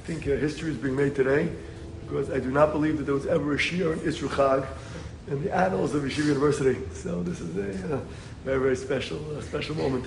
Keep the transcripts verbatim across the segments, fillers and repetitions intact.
think uh, history is being made today because I do not believe that there was ever a shiur in Isru Chag in the annals of Yeshiva University. So this is a uh, very, very special, uh, special moment.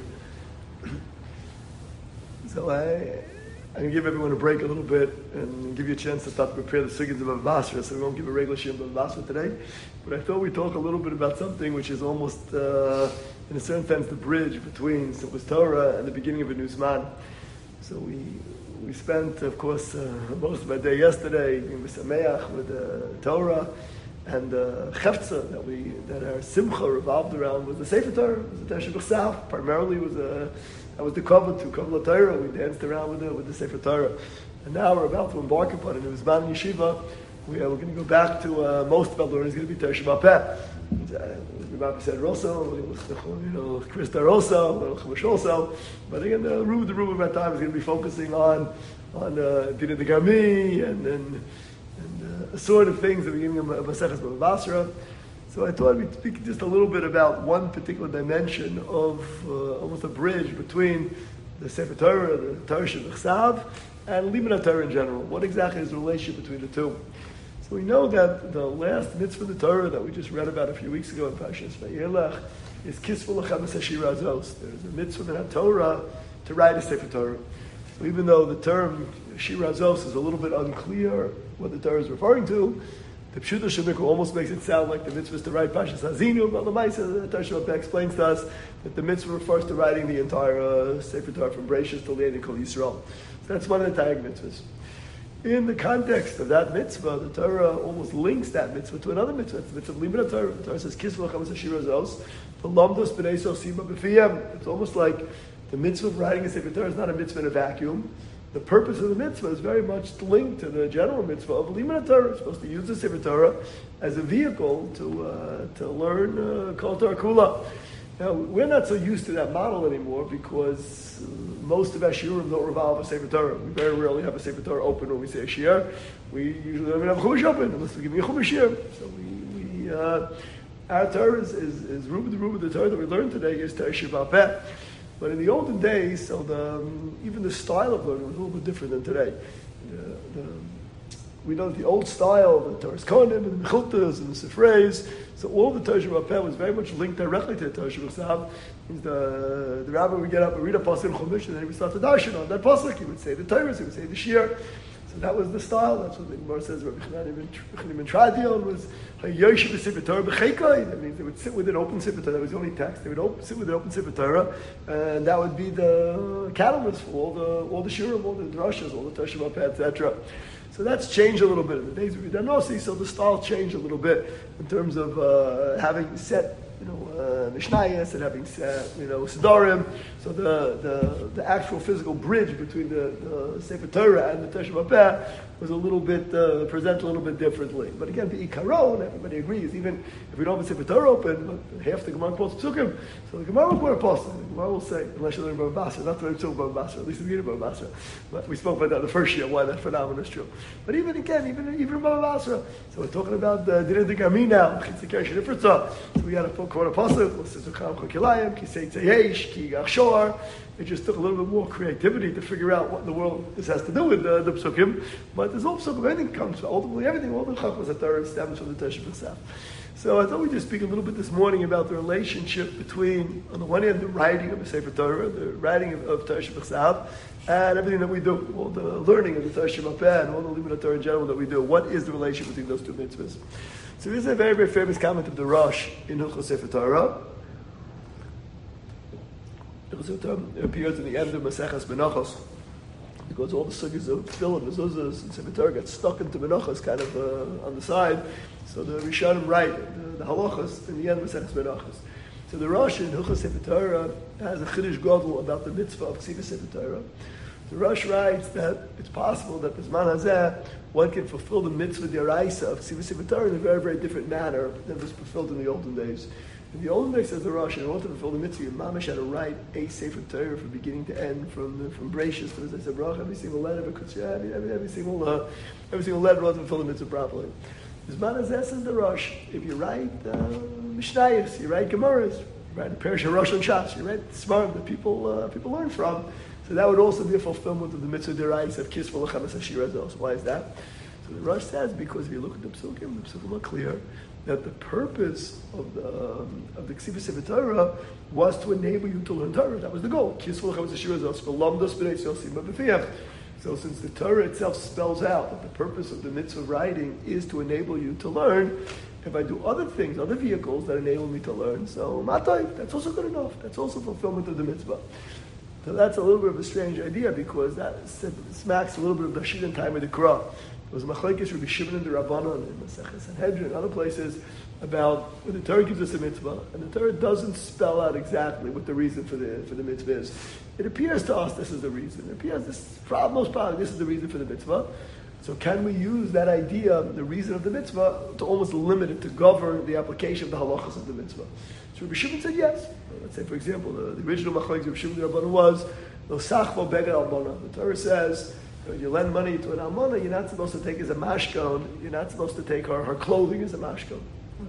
So I, I'm going to give everyone a break a little bit and give you a chance to start to prepare the sugyas of Bava Basra, so we won't give a regular shiur of Bava Basra today. But I thought we'd talk a little bit about something which is almost, uh, in a certain sense, the bridge between Simchas Torah and the beginning of a new Zman. So we we spent, of course, uh, most of my day yesterday in Sameach with the uh, Torah, and the uh, Chefza that we that our Simcha revolved around was the Sefer Torah, was the Tersha B'Chsav. Primarily was a that was the cover to Kabbalah Torah. We danced around with the with the Sefer Torah, and now we're about to embark upon it. It was Zman Yeshiva. We are we're going to go back to uh, most of our learning is going to be Tersha B'Peh. Rabbi said also, you know, Chris also, Chumash also, but again, the room the room of our time is going to be focusing on on uh, Dina de Gami and and, and uh, sort of things that we're giving them a Maseches Bava Basra. So I thought we'd speak just a little bit about one particular dimension of uh, almost a bridge between the Sefer Torah, the Torah Shebechsav, and Limud Torah in general. What exactly is the relationship between the two? So we know that the last mitzvah of the Torah that we just read about a few weeks ago in Parshas Vayelech is Kisvu Lechem Shira Azos. There's a mitzvah in the Torah to write a Sefer Torah. So even though the term Shira Azos is a little bit unclear what the Torah is referring to, the Pshuta Shemikra almost makes it sound like the mitzvah is to write Parshas Hazinu, but the Maisa, the Torah Shabbat explains to us that the mitzvah refers to writing the entire uh, Sefer Torah from Bereshis to the end of Kol Yisrael. So that's one of the Tag mitzvahs. In the context of that mitzvah, the Torah almost links that mitzvah to another mitzvah. It's the mitzvah of Limud Torah. The Torah says, Kisvu Lechem Shira Zos, V'lamdos B'nei Sosima B'fiyem. It's almost like the mitzvah of writing a Sefer Torah is not a mitzvah in a vacuum. The purpose of the mitzvah is very much linked to the general mitzvah of Limud Torah. It's supposed to use the Sefer Torah as a vehicle to uh, to learn uh, Kol Torah Kula. Now, we're not so used to that model anymore because most of our shiurim don't revolve a Sefer Torah. We very rarely have a Sefer Torah open when we say a shiur. We usually don't even have a Chumash open unless we give you a Chumash shiur. So we, we uh, our Torah is, is, is Ruba the Ruba, the Torah that we learned today is Tersha B'Peh. But in the olden days, so the, um, even the style of learning was a little bit different than today. The, the, we know that the old style, the Torah's Kohanim and the Mechiltas and the Sifreis, so all the Tersha B'Peh was very much linked directly to the Tersha B'Chsav. The, the rabbi would get up and read a pasuk in Chumash, and then he would start to darshan on that pasuk. He would say the Torah, he would say the shiur. So that was the style. That's what the Gemara says. Rabbi Chanan ibn Tradion was Hayosh b'Sefer Torah b'Cheikai. That means they would sit with an open Sefer Torah. That was the only text. They would open, sit with an open Sefer Torah, and that would be the catalyst for all the all the shiurim, all the drashas, all the Tersha B'Peh, et cetera. So that's changed a little bit in the days of Yudanosi. So the style changed a little bit in terms of uh, having set, you know, uh, Mishnayos and having set, you know, Sidorim. So the, the the actual physical bridge between the, the Sefer Torah and the Tersha B'Peh was a little bit uh, presented a little bit differently. But again, the Ikaron, everybody agrees. Even if we don't have a Sefer Torah open, but half the Gemara quotes Psukim. So the Gemara will quote a pasuk. The Gemara will say, unless you learn Bava Basra, not to learn Bava Basra, at least the beginning of Bava Basra. But we spoke about that the first year, why that phenomenon is true. But even again, even even in Bava Basra, so we're talking about the Dina de Gami now. So we got to quote a pasuk. It just took a little bit more creativity to figure out what in the world this has to do with uh, the psukim. But there's all psukim, everything comes, ultimately everything, all the chachmas that Torah stems from the Tersha B'Chsav. So I thought we'd just speak a little bit this morning about the relationship between, on the one hand, the writing of the Sefer Torah, the writing of, of Tersha B'Chsav, and everything that we do, all the learning of the Tersha B'Peh, and all the Limud Torah in general that we do. What is the relationship between those two mitzvahs? So this is a very, very famous comment of the Rosh in Hilchos Sefer Torah. It appears in the end of Maseches Menachos, because all the sugyas of Tefillah, mezuzahs, and Sefer Torah get stuck into Menachos kind of uh, on the side. So the Rishonim write the, the halachas in the end of Maseches Menachos. So the Rosh in Hilchos Sefer Torah has a chiddush gadol about the mitzvah of Ksivas Sefer Torah. The Rosh writes that it's possible that B'zman hazeh one can fulfill the mitzvah deraisa of Ksivas Sefer Torah in a very, very different manner than was fulfilled in the olden days. In the olden days, says the Rosh, in order to fulfill the mitzvah, your mamash had to write a Sefer Torah from beginning to end, from the, from Bereshis to the Brach, every single letter, every, every, every single uh, every single letter in order to fulfill the mitzvah properly. B'zman hazeh, says the Rosh, if you write uh, Mishnayos, you write Gemaras, you write a Perish Rosh and Shas, you write Smarim that people uh, people learn from. So that would also be a fulfillment of the mitzvah deraisa of kisvul lechem es hashira zos. Why is that? So the Rosh says, because if you look at the psukim, the psukim are clear that the purpose of the um, of the Ksivas Sefer Torah was to enable you to learn Torah. That was the goal. Kisvul lechem es hashira zos v'lamdos b'nei yosim b'fiach. So since the Torah itself spells out that the purpose of the mitzvah writing is to enable you to learn, if I do other things, other vehicles that enable me to learn, so matay, that's also good enough. That's also fulfillment of the mitzvah. So that's a little bit of a strange idea because that smacks a little bit of the Shid and time of the Qur'an. There was Machlekes Rabbi Shimon and the Rabbanon in Maseches Sanhedrin and other places about when the Torah gives us a mitzvah, and the Torah doesn't spell out exactly what the reason for the for the mitzvah is. It appears to us this is the reason. It appears this most probably this is the reason for the mitzvah. So can we use that idea, the reason of the mitzvah, to almost limit it, to govern the application of the halachas of the mitzvah? So Rabbi Shimon said yes. Let's say, for example, the, the original machlokes of Rabbi Shimon and Rabbanan was lo sachvo beged almana. The Torah says when you lend money to an almana, you're not supposed to take as a mashkon. You're not supposed to take her, her clothing as a mashkon.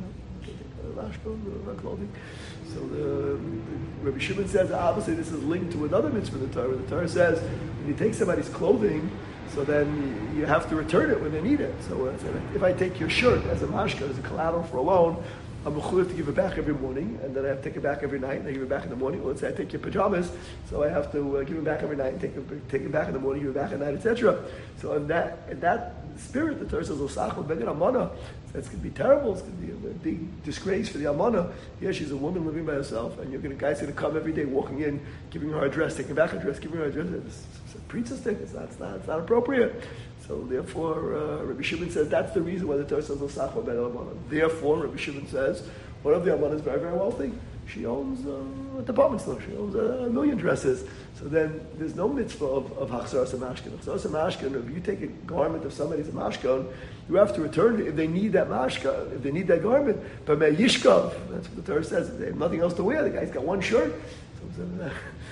Her mashkon, her clothing. So the, the Rabbi Shimon says obviously this is linked to another mitzvah in the Torah. The Torah says when you take somebody's clothing, so then you have to return it when they need it. So if I take your shirt as a mashka, as a collateral for a loan, I'm mechuyev to give it back every morning, and then I have to take it back every night, and I give it back in the morning. Well, let's say I take your pajamas, so I have to uh, give it back every night, and take it, take it back in the morning, give it back at night, et cetera. So in that in that spirit, the Torah says, "Osachol beged amana." That's going to be terrible. It's going to be a big disgrace for the amana. Yeah, she's a woman living by herself, and you're going to, guy's going to come every day, walking in, giving her a dress, taking back her dress, giving her a dress. It's, it's a priestess thing. It's not, it's not, it's not appropriate. So therefore, uh, Rabbi Shimon says that's the reason why the Torah says "Osachol beged amana." Therefore, Rabbi Shimon says, one of the amana is very, very wealthy. She owns uh, a department store. She owns a, a million dresses. So then there's no mitzvah of, of Hachzaras HaMashkan. Hachzaras HaMashkan, if you take a garment of somebody's a mashkan, you have to return it if they need that mashka, if they need that garment. But me yishkav, that's what the Torah says. If they have nothing else to wear, the guy's got one shirt. So, so,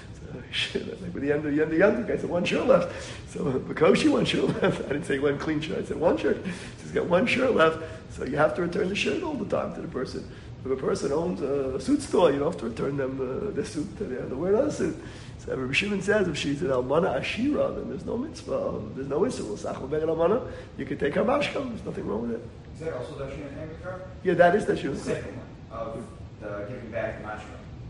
so, like with the end of the end of the end, the guy said one shirt left. So Bakoshi, one shirt left. I didn't say one clean shirt. I said one shirt. He's got one shirt left. So you have to return the shirt all the time to the person. If a person owns a suit store, you don't have to return them uh, the suit. They have to wear another suit. So Rabbi Shimon says if she's an almana ashira, then there's no mitzvah. There's no issue. almana. You can take her mashkam. There's nothing wrong with it. Is that also the Shimon and Hamikar? Yeah, that is the Shimon. The second one of the giving back the mashkam.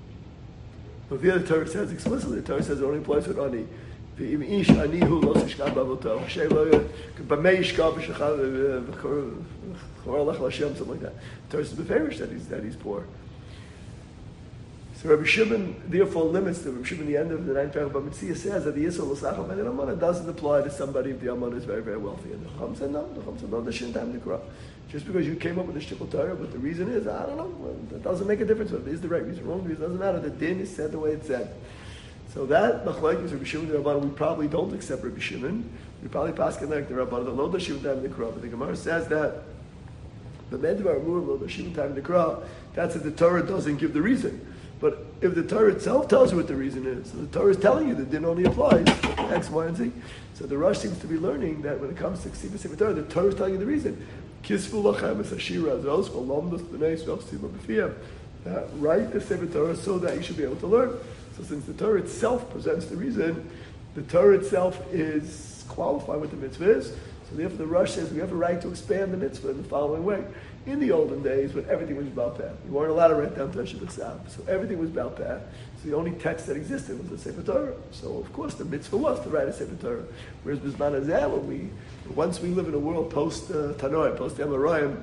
But the other Torah says explicitly. The Torah says it only applies with ani. The ish ani hu lo tishkav bavoto. Shelo b'mei yishkav v'shachar something like that. The Torah says beferish that he's that he's poor. So Rabbi Shimon therefore limits the Rabbi Shimon the end of the ninth paragraph. But Mitzvah says that the Yisrael l'sachal ben Amana doesn't apply to somebody if the Amana is very very wealthy. And the Chacham said no. The Chacham said no. They shouldn't have the Torah. Just because you came up with the shtickle Torah, but the reason is I don't know. Well, that doesn't make a difference. Whether it is the right reason, wrong reason, doesn't matter. The din is said the way it's said. So that machlokes Rabbi Shimon and the Rabbanan, we probably don't accept Rabbi Shimon. We probably pass like the Rabbanan. The lo d'shivim time the Torah. But the Gemara says that the medvar amur lo d'shivim time the Torah. That's if the Torah doesn't give the reason. But if the Torah itself tells you what the reason is, so the Torah is telling you that din only applies to X, Y, and Z. So the Rosh seems to be learning that when it comes to Ksivas Sefer Torah, the Torah is telling you the reason. Kisvu lachem es hashira zos v'lomdos b'nei yisrael tzima b'fiyam. Write the Sefer Torah so that you should be able to learn. So since the Torah itself presents the reason, the Torah itself is qualified with the mitzvah is. So therefore the Rosh says we have a right to expand the mitzvah in the following way. In the olden days, when everything was Baal Peh, you weren't allowed to write down Tesh B'Tzav. So everything was Baal Peh. So the only text that existed was the Sefer Torah. So of course the mitzvah was to write a Sefer Torah. Whereas B'Zman Hazeh, when we, once we live in a world post uh, Tanoi, post Amoraim,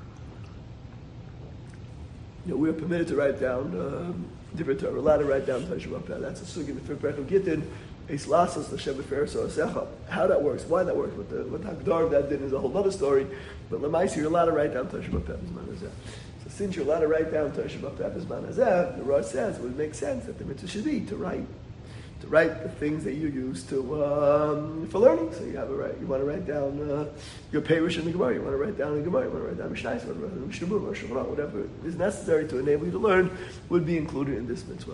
you know, we are permitted to write down um, different Torah. We're allowed to write down Tesh B'Tzav. That's a sugi in the fifth Perek of Gittin. How that works, why that works, what the what the Hagdar of that did is a whole other story. But Lamaisi, you're allowed to write down Tesh B'Tzav B'Zman Hazeh. So since you're allowed to write down Tesh B'Tzav B'Zman Hazeh, the Rosh says it would make sense that the mitzvah should be to write, to write the things that you use to um, for learning. So you have a right. You want to write down uh, your Perush in the Gemara. You want to write down the Gemara. You want to write down Mishnah. You want to write down Mishnah, or Shulchan, whatever is necessary to enable you to learn would be included in this mitzvah.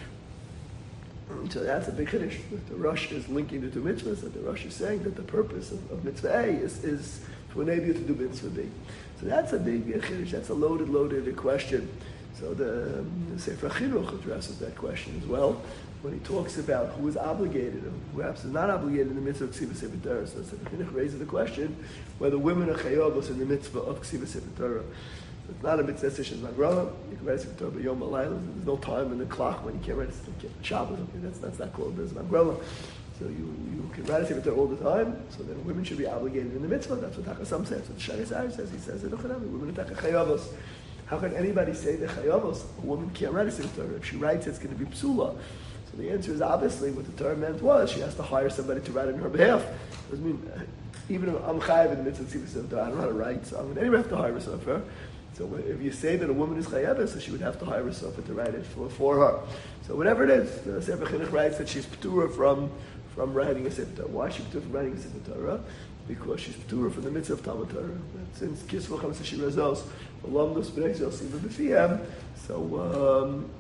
So that's a big chiddush. The Rosh is linking the two mitzvahs, and the Rosh is saying that the purpose of, of mitzvah A is, is to enable you to do mitzvah B. So that's a big chiddush. That's a loaded, loaded question. So the, um, the Sefer Chinuch addresses that question as well when he talks about who is obligated and who perhaps is not obligated in the mitzvah of Ksiva Sefer Torah. So Sefer Chinuch raises the question whether women are chayavos in the mitzvah of Ksiva Sefer Torah. So it's not a mitzvah session magrama. You can write Sefer Torah by Yom Halayla. There's no time in the clock when you can't write Shabbos. Okay, that's that's not called as magrama. So you, you can write a Sefer Torah all the time, so then women should be obligated in the mitzvah. That's what Takasam says. So the Shari Zayir says, he says, women are chayavos. How can anybody say the chayavos? A woman can't write a Sefer Torah. If she writes, it's going to be psula. So the answer is obviously what the Torah meant was she has to hire somebody to write it on her behalf. It doesn't mean, even if I'm chayav in the mitzvah of Sefer Torah, I don't know how to write, so I'm going to anyway have to hire a sofer. So if you say that a woman is chayav, so she would have to hire a sofer to write it for, for her. So whatever it is, the Sefer Chinuch writes that she's p'tura from from writing a Sefer Torah. Why is she p'tura from writing a Sefer Torah? Because she's p'tura from the mitzvah of Talmud Torah. Since Kisvah Chamas Shira Zos, Alumnus B'nei Zos Siva B'Fiyam, so um,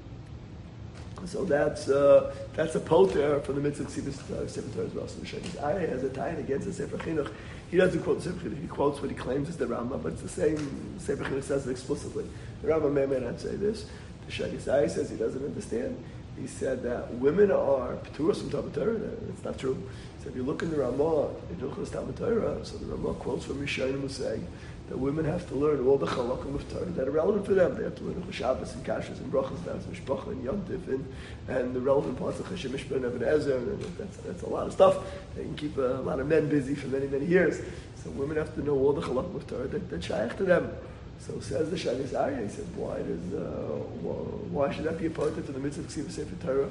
so that's uh, that's a poter from the mitzvah of Sefer Torah as well. So the Shani Ayah has a tie against the Sefer Chinuch. He doesn't quote the Sefer Chinuch. He quotes what he claims is the Rambam, but it's the same. Sefer Chinuch says it explicitly. The Rambam may, may not say this. The Shani Ayah says he doesn't understand. He said that women are p'turas from Talmud Torah. It's not true. So if you look in the Ramah, in Hilchos Talmud Torah, so the Ramah quotes from Rishonim who say that women have to learn all the chalakim of Torah that are relevant for them. They have to learn Shabbos and Kashrus and Brachos, that's Mishpacha and Yontif, and, and the relevant parts of Chesed Mishpah and Even Ezer, and that's, that's a lot of stuff. They can keep a lot of men busy for many, many years. So women have to know all the chalakim of Torah that, that shaykh to them. So says the Shani Zayir, he said, why does uh, why should that be a part of the mitzvah of Ksiva Sefer Torah?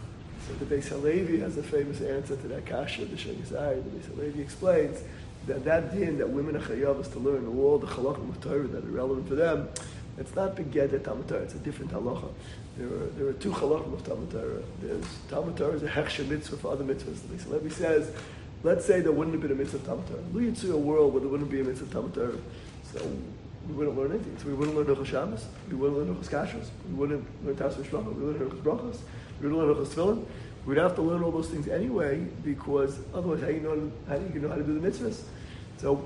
So the Beis Halevi has a famous answer to that kasha. The Shani Zayir, the Beis Halevi explains that that din that women are chayavos to learn all the halachim of Torah that are relevant for them, it's not beged at Talmud Torah. It's a different halacha. There are there are two halachim of Talmud Torah. There's Talmud Torah is a hechsher mitzvah for other mitzvahs. The Beis Halevi says, let's say there wouldn't have been a mitzvah of Talmud Torah. Lu Yitzu a world where there wouldn't be a mitzvah of Talmud Torah. So we wouldn't learn anything. So we wouldn't learn Hilchos Shabbos. We wouldn't learn Hilchos Kashrus. We wouldn't learn Taras Mishpacha. We wouldn't learn Hilchos Brachos. We wouldn't learn Hilchos Tefillin. We'd have to learn all those things anyway, because otherwise, how do you know how do you know how to do the mitzvahs? So,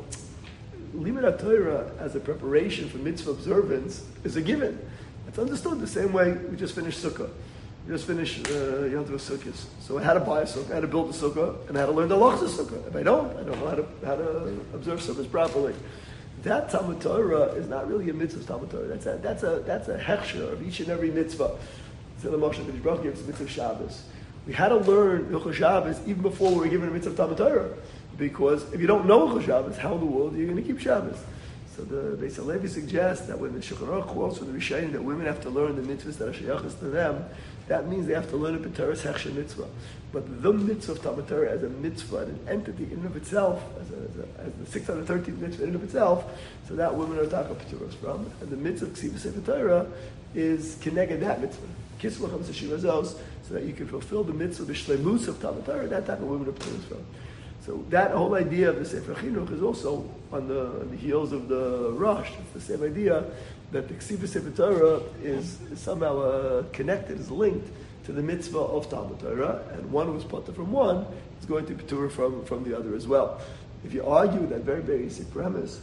Limud Torah as a preparation for mitzvah observance is a given. It's understood the same way we just finished Sukkah. We just finished uh, Yom Tov Sukkos. So I had to buy a Sukkah, I had to build a Sukkah, and I had to learn the halachas of Sukkah. If I don't, I don't know how to how to observe Sukkahs properly. That Talmud Torah is not really a mitzvah of Talmud Torah. That's a that's a that's a hechsher of each and every mitzvah. So the Moshe Kadosh Baruch Hu gives mitzvah of Shabbos. We had to learn Hilchos Shabbos even before we were given a mitzvah of Talmud Torah, because if you don't know Hilchos Shabbos, how in the world are you going to keep Shabbos? So the Beis Halevi suggests that when the Shulchan Aruch quotes from the Rishonim that women have to learn the mitzvahs that are shayachas to them, that means they have to learn a B'Torah's hechsher mitzvah. But the mitzvah of Talmud Torah as a mitzvah, an entity in and of itself, as, a, as, a, as the six hundred thirteenth mitzvah in and of itself, so that women are taka B'Torahs from. And the mitzvah of Ksiva Sefer Torah is connected that mitzvah. Kisvah Chamas Shira Zos, so that you can fulfill the mitzvah, the shleimus of Talmud Torah, that type of women are B'Torahs from. So that whole idea of the Sefer Chinuch is also on the, on the heels of the Rosh. It's the same idea that the Ksiva Sefer Torah is, is somehow uh, connected, is linked to the mitzvah of Talmud Torah, and one who's potter from one is going to be Torah from, from the other as well. If you argue that very basic premise,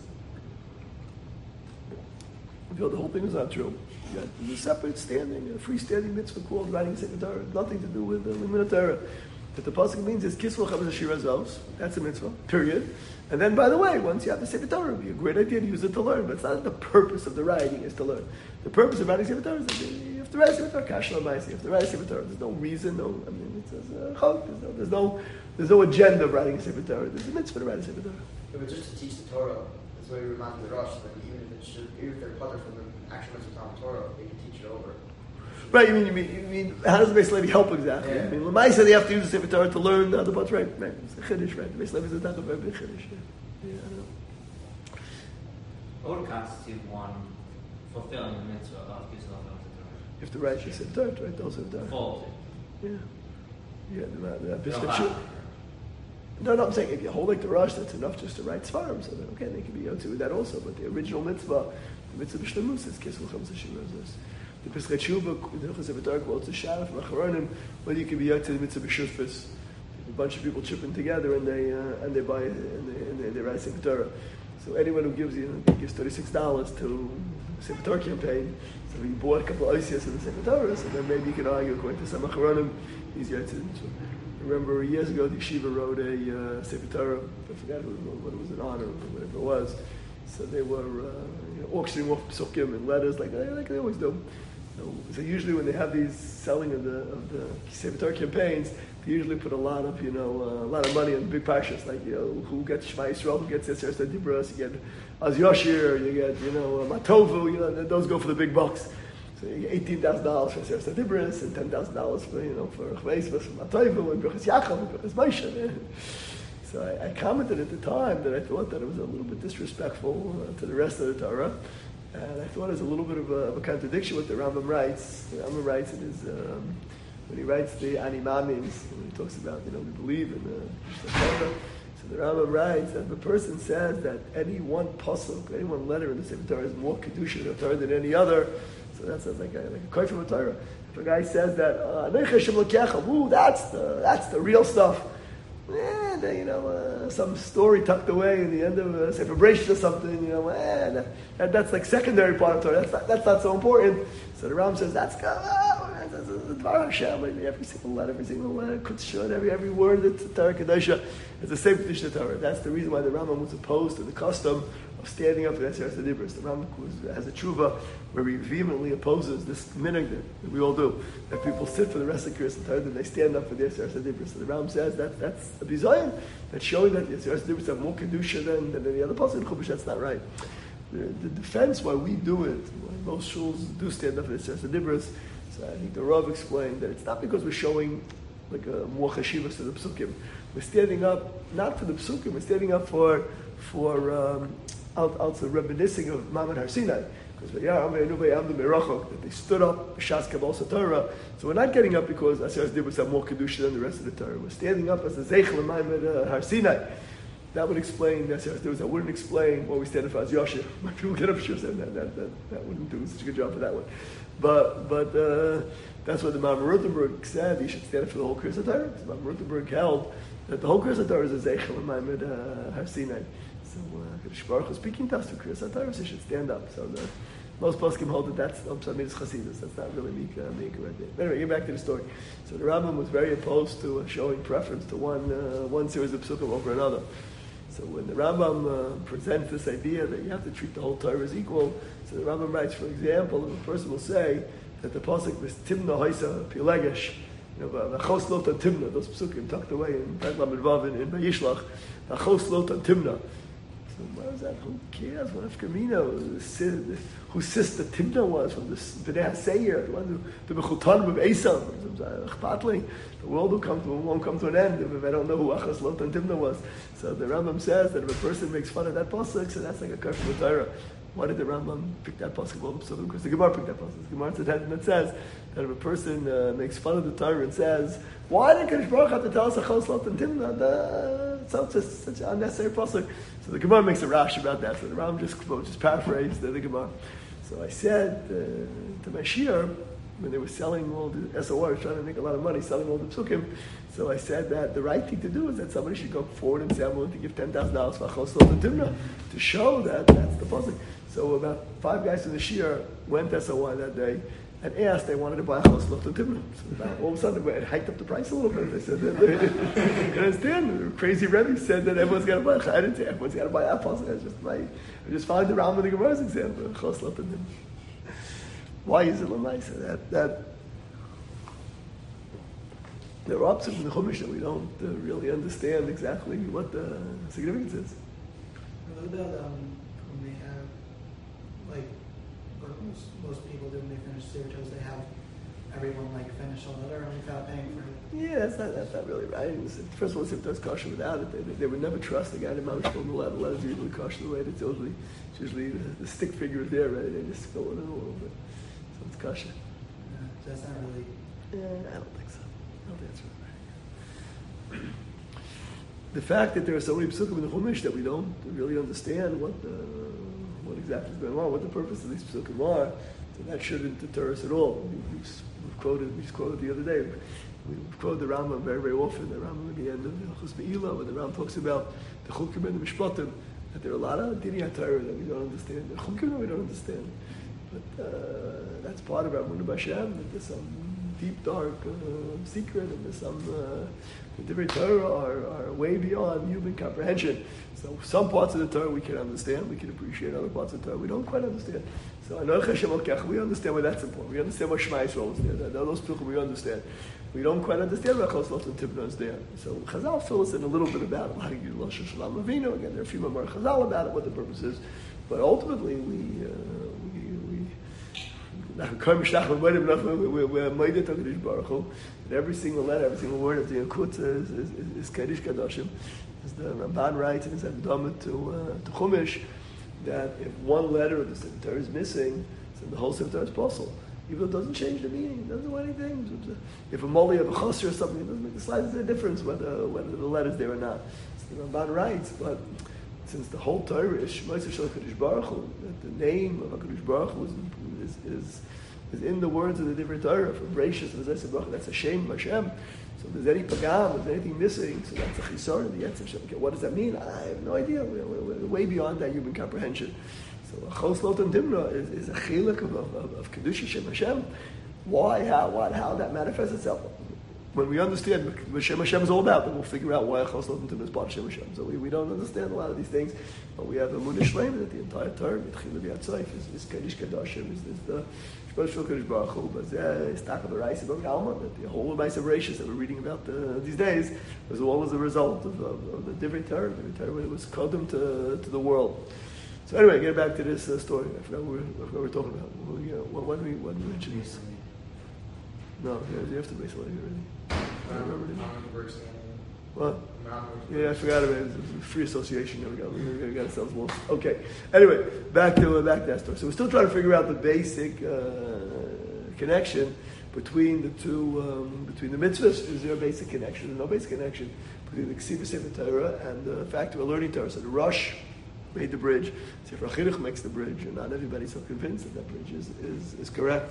you feel the whole thing is not true. You got there's a separate standing, a freestanding mitzvah called writing Sefer Torah, nothing to do with the Limud Torah. What the pasuk means is Kisvah Chamas Shira Zos. That's a mitzvah. Period. And then, by the way, once you have the Sefer Torah, it would be a great idea to use it to learn. But it's not the purpose of the writing is to learn. The purpose of writing Sefer Torah is that you have to write Sefer Torah. Kash L'maisi. You have to write Sefer Torah. There's no reason. No. I mean, it says uh, chok. There's no. There's no. There's no agenda of writing a Sefer Torah. There's a mitzvah to write a Sefer Torah. Yeah, but just to teach the Torah, that's why we remind the Rosh that even if it should, even if they're putter from the actual mitzvah Talmud Torah, they can teach it over. Right, you mean, you mean, you mean, how does the Beis Levi help exactly? Yeah. I mean, L'maisa, they have to use the Sefer Torah to learn the other parts, right? Right, it's a chiddush, right? The Beis Levi is not a very big chiddush. Yeah. Yeah, I don't know. What would constitute one fulfilling the mitzvah of Kisvah Chamas Torah? You have to write the Sefer Torah, right? Those Sefer Torah. Full. Yeah. Yeah, the, the, the, You don't the, have No, no, I'm saying if you hold like the Rosh, that's enough just to write Svarim, so then, okay, they can be able to do that also. But the original mitzvah, the mitzvah b'shlemus, is Kisvah Chamas Shira Zos. The Pesach Tshuva, the Hilchos Sefer Torah quotes a shara from Acharonim, whether you can be out to the mitzvah b'shufis. A bunch of people chipping together and they uh, and they buy and they, and they, they write Sefer Torah. So anyone who gives you know, gives thirty-six dollars to the Sefer Torah campaign, so you bought a couple of oisias in the Sefer Torah, so then maybe you can argue according to some Acharonim, he's yet to. I remember years ago the yeshiva wrote a uh, Sefer Torah. I forgot who, what it was in honor or whatever it was. So they were uh, you know, auctioning off psukim and letters like like they always do. So, so usually when they have these selling of the of the Sefer Torah campaigns, they usually put a lot of you know uh, a lot of money on big parshas like you know who gets Shema Yisrael, who gets Yisrael Dibros, you get Az Yoshir, you get you know uh, Matovu, you know those go for the big bucks. So you get eighteen thousand dollars for Yisrael Dibros and ten thousand dollars for you know for Chveisvas, for Matovu and Berachas Yaakov and Berachas Moshe. So I, I commented at the time that I thought that it was a little bit disrespectful uh, to the rest of the Torah. And I thought it was a little bit of a, of a contradiction with the Rambam writes. The Rambam writes in his, um, when he writes the Animamins, when he talks about, you know, we believe in the Torah. So the Rambam writes that if a person says that any one pasuk, any one letter in the Sefer Torah is more kedusha in the Torah than any other, so that sounds like a, like a quote from a Torah. If a guy says that, uh, ooh, that's the, that's the real stuff. Eh, they, you know, uh, some story tucked away in the end of a Sefer Bereshit or something, you know, eh, that, that, that's like secondary part of Torah. That's not, that's not so important. So the Ram says, that's good. Oh, that's a Dvar Hashem. Every single letter, every single letter, Kutshut, every, every word that's Torah Kedosha is the same Kedusha Torah. That's the reason why the Rambam was opposed to the custom of standing up for the Aseret Dibros. The Rambam was, has a tshuva where he vehemently opposes this minhag that we all do, that people sit for the rest of the Kriyas Torah and they stand up for the Aseret Dibros. So the Rambam says that that's a bizayon, that's showing that the Aseret Dibros have more kedusha than, than any other pasuk in Chumash. That's not right. The, the defense why we do it, why most shuls do stand up for the Aseret Dibros, so I think the Rav explained that it's not because we're showing like a more chashivas to the psukim. We're standing up not for the psukim. We're standing up for for um, also reminiscing of Mamad Har Sinai, because that they stood up Shas Kabbalah Torah. So we're not getting up because Aseret Dibros have more kedusha than the rest of the Torah. We're standing up as a zeichel Mamad Har Sinai. That would explain the Aseret Dibros. That wouldn't explain what we stand up for as Yoshir. People get up sure saying that that, that that wouldn't do such a good job for that one. But but uh, that's what the Maimon Rutenberg said. You should stand up for the whole Kriyas Torah. The Maimon Rutenberg held that the whole Kriyas Torah is a zeichel Mamad Har Sinai. So Kadosh Baruch Hu speaking to us through Kriyas Torah, so you should stand up. So the, most poskim hold that that's um, Psalm Chasidus. That's not really Mika Mika right there. But anyway, get back to the story. So the Rambam was very opposed to uh, showing preference to one uh, one series of psukim over another. So when the Rambam uh, presents this idea that you have to treat the whole Torah as equal, so the Rambam writes, for example, if a person will say that the pasuk was Timna Haisa Pilegesh, you know, V'achos Lot on Timna, those psukim tucked away in Perek Vav in Vayishlach, V'achos Lot on Timna. So what is that? Who cares? What if Kamino, whose sister Timna was from the Bnei HaSeir, the one who, the Mechutanim of Esav, the world will come to, won't come to an end if I don't know who Achas Lot and Timna was. So the Rambam says that if a person makes fun of that pasuk, so that's like a curse from the Torah. Why did the Rambam pick that pasuk? Well, because the Gemara picked that pasuk. The Gemara said that says that if a person uh, makes fun of the Torah and says, "Why did Kadosh Baruch Hu have to tell us Achos Lot and Timna?" The, it's such, such an unnecessary pasuk. So the Gemara makes a rash about that. So the Rambam just just paraphrased the, the Gemara. So I said uh, to my shiur, when they were selling all the S O Rs, trying to make a lot of money, selling all the psukim, so I said that the right thing to do is that somebody should go forward and say, I'm willing to give ten thousand dollars for Achos Lot and Timna, to show that that's the pasuk. So about five guys from the shiur went to S O Y that day and asked, they wanted to buy Achos Lot and Timna. So about, all of a sudden, it hiked up the price a little bit. They said, you understand? The crazy Rebbe said that everyone's got to buy. I didn't say everyone's got to buy that pasuk. I just, my, I just followed the Rambam and the Gemara's example, Achos Lot and Timna. Why is it Lamaisa? That that there are options in the Chumash that we don't uh, really understand exactly what the significance is. What about um, when they have, like, what most, most people do when they finish Sirtos, they have everyone like finish all letter without paying for it? Yeah, that's not that's not really right. First of all, if there's kosher without it, they, they would never trust the guy to mount on the letter. Letters are usually kosher the way it's usually, it's usually the, the stick figure is there, right? They just fill it in a little bit. So it's kosher. Yeah, so that's not really. Yeah, I don't think so. I don't think that's really right. The fact that there are so many psukim in the Chumash that we don't really understand what the, what exactly is going on, what the purpose of these psukim are, so that shouldn't deter us at all. We, we've, we've quoted, we just quoted the other day. We've quoted the Rambam very, very often. The Rambam at the end of the Chus Me'ilah, when the Rambam talks about the Chukim and the Mishpatim, that there are a lot of Dini HaTorah that we don't understand, the Chukim that we don't understand. But uh, that's part of our Emunah B'Hashem, that there's some deep, dark uh, secret, and there's some, uh, the different Torah are, are way beyond human comprehension. So some parts of the Torah we can understand, we can appreciate. Other parts of the Torah we don't quite understand. So I know Hashem Elkech, we understand why that's important. We understand why Shema Yisrael is there. Those people we understand. We don't quite understand why Chos Lot and Tibna is there. So Chazal fill us in a little bit about it. How do you do Rosh Hashanah Avinu? Again, there are a few more Chazal about it, what the purpose is. But ultimately, we, uh, we, we, we, we're made it HaKadosh Baruch Hu. And every single letter, every single word of the Yakut is, is, is, is Kaddish Kadoshim. As the Ramban writes in his Akdama to, uh, to Chumash, that if one letter of the Sefer Torah is missing, then the whole Sefer Torah is possible. Even though it doesn't change the meaning, it doesn't do anything. If a moli of a chasr or something, it doesn't make the slightest difference whether whether the letter's there or not. So the Ramban writes, but since the whole Torah is Shema Yisrael HaKadosh Baruch Hu, that the name of HaKadosh Baruch Hu is, is, is, is in the words of the different Torah, from Bereishis and V'zeh Baruch Hu, that's a shame of Hashem. So if there's any pagam, if there's anything missing, so that's a chisar in the Yetzer Shem. Okay, what does that mean? I have no idea. We're, we're, we're way beyond that human comprehension. So a Chos Lot and Dimna is, is a chilek of, of, of, of Kedusha Shem Hashem. Why, how, what, how that manifests itself. When we understand what Shem Hashem is all about, then we'll figure out why a Chos Lot and Dimna is part of Shem Hashem. So we, we don't understand a lot of these things, but we have a Emunah Shleima that the entire Torah, Mitchila V'Yatzayif, is, is Kaddish Kadoshim, is, is the Shema Yisrael HaKadosh Baruch Hu, but it's Taka B'Reis Baruch Alma, that the whole Reis of Bereishis that we're reading about uh, these days was all as a result of, of, of the different Torah, the different Torah that was Kodem to, to the world. So anyway, get back to this uh, story. I forgot what we were, what we were talking about. Well, yeah, what, what did we, what did we mention this? No, yeah, after base already. I don't remember it. What? Yeah, I forgot about it. It was a free association. There we go. We got ourselves lost. Okay. Anyway, back to uh, back to that story. So we're still trying to figure out the basic uh, connection between the two, um, between the mitzvahs. Is there a basic connection? There's no basic connection between the Ksiva Sefer Torah and the fact that we're learning Torah. So the Rosh made the bridge. Sefer HaChinuch makes the bridge, and not everybody's so convinced that that bridge is, is, is correct.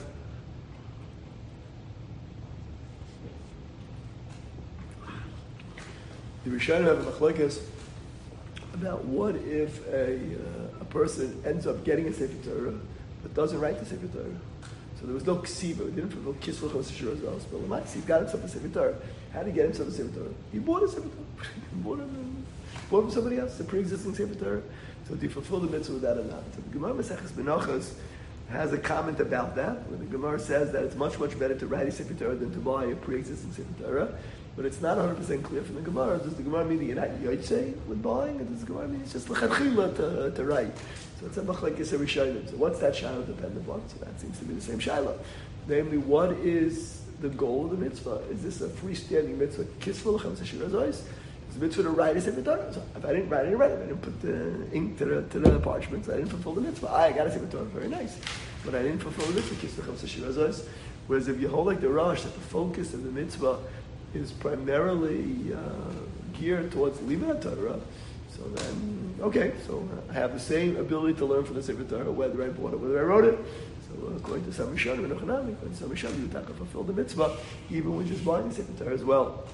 The Rishonim have a machlokes about what if a, uh, a person ends up getting a Sefer Torah but doesn't write the Sefer Torah. So there was no ksiva, he didn't fulfill kisvah chosashur as well. But Lamai, he got himself a Sefer Torah. How did he get himself a Sefer Torah? He bought a Sefer Torah. He bought it from somebody else, a pre-existing Sefer Torah. So did he fulfill the mitzvah with that or not? So the Gemara Maseches Menachos has a comment about that, where the Gemara says that it's much, much better to write a Sefer Torah than to buy a pre-existing Sefer Torah. But it's not one hundred percent clear from the Gemara. Does the Gemara mean that you're not yotzei with buying? Or does the Gemara mean it's just l'chadchila to, to write? So it's a machlekes rishonim. So what's that shiloh dependent upon? So that seems to be the same shiloh. Namely, what is the goal of the mitzvah? Is this a freestanding mitzvah? Kisvah l'chem seshir azois? It's a mitzvah to write a Sefer Torah. So if I didn't write, I didn't write it. I didn't put the ink to the, to the parchment. So I didn't fulfill the mitzvah. I got a Sefer Torah. Very nice. But I didn't fulfill the mitzvah. Kisvah l'chem seshir azois. Whereas if you hold like the Rosh, that the focus of the mitzvah is primarily uh, geared towards Liman Torah, so then, okay, so I have the same ability to learn from the Sefer Torah, whether I bought it, whether I wrote it. So uh, according to some Rishonim and Ochanami, according to some Rishonim, you have to fulfill the mitzvah, even when just buying the Sefer Torah as well.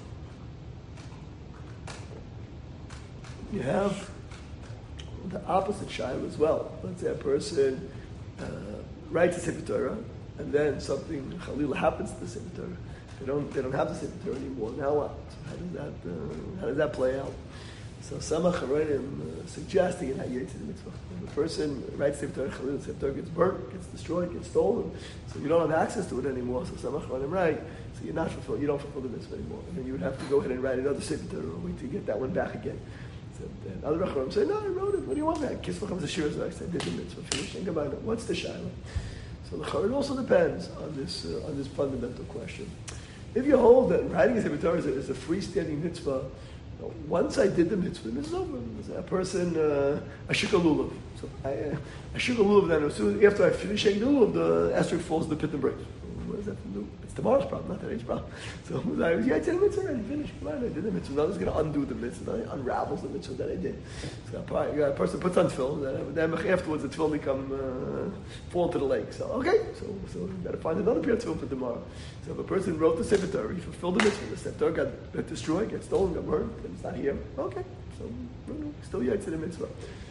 You have the opposite shayla as well. Let's say a person uh, writes a Sefer Torah, and then something, Chalil, happens to the Sefer Torah. They don't. They don't have the Sefer Torah anymore. Now what? So how does that? Uh, how does that play out? So some Acharonim uh, suggesting in Hayyetz the mitzvah. If a person writes Sefer Torah, Chalil, the Sefer Torah gets burnt, gets destroyed, gets stolen. So you don't have access to it anymore. So some Acharonim write. So you're not fulfill. You don't fulfill the mitzvah anymore. And then you would have to go ahead and write another Sefer Torah or wait to get that one back again. So then other Acharonim say, no, I wrote it. What do you want back? Kiss v'cham zashir zayis. I did the mitzvah. Finished. Think about it. What's the shayla? So the Charonim also depends on this uh, on this fundamental question. If you hold that writing a Sefer Torah is a freestanding mitzvah, once I did the mitzvah, it's over. A person, uh, a shikha lulav. So I, uh, a shikha lulav, then as soon after I finish shaking the lulav, the asterisk falls in the pit and breaks. What does that have to do? It's tomorrow's problem, not today's problem. So I was, yeah, I did the mitzvah already, finished. Come on, I did the mitzvah. Now I was going to undo the mitzvah. Now it unravels the mitzvah that I did. So a person puts on tefillin, then afterwards the tefillin become, uh, fall into the lake. So, okay, so, so you got to find another pair of tefillin for tomorrow. So if a person wrote the Sefer Torah, he fulfilled the mitzvah, the Sefer Torah got, got destroyed, got stolen, got burned, and it's not here. Okay, so no, no, still yaitz in the mitzvah.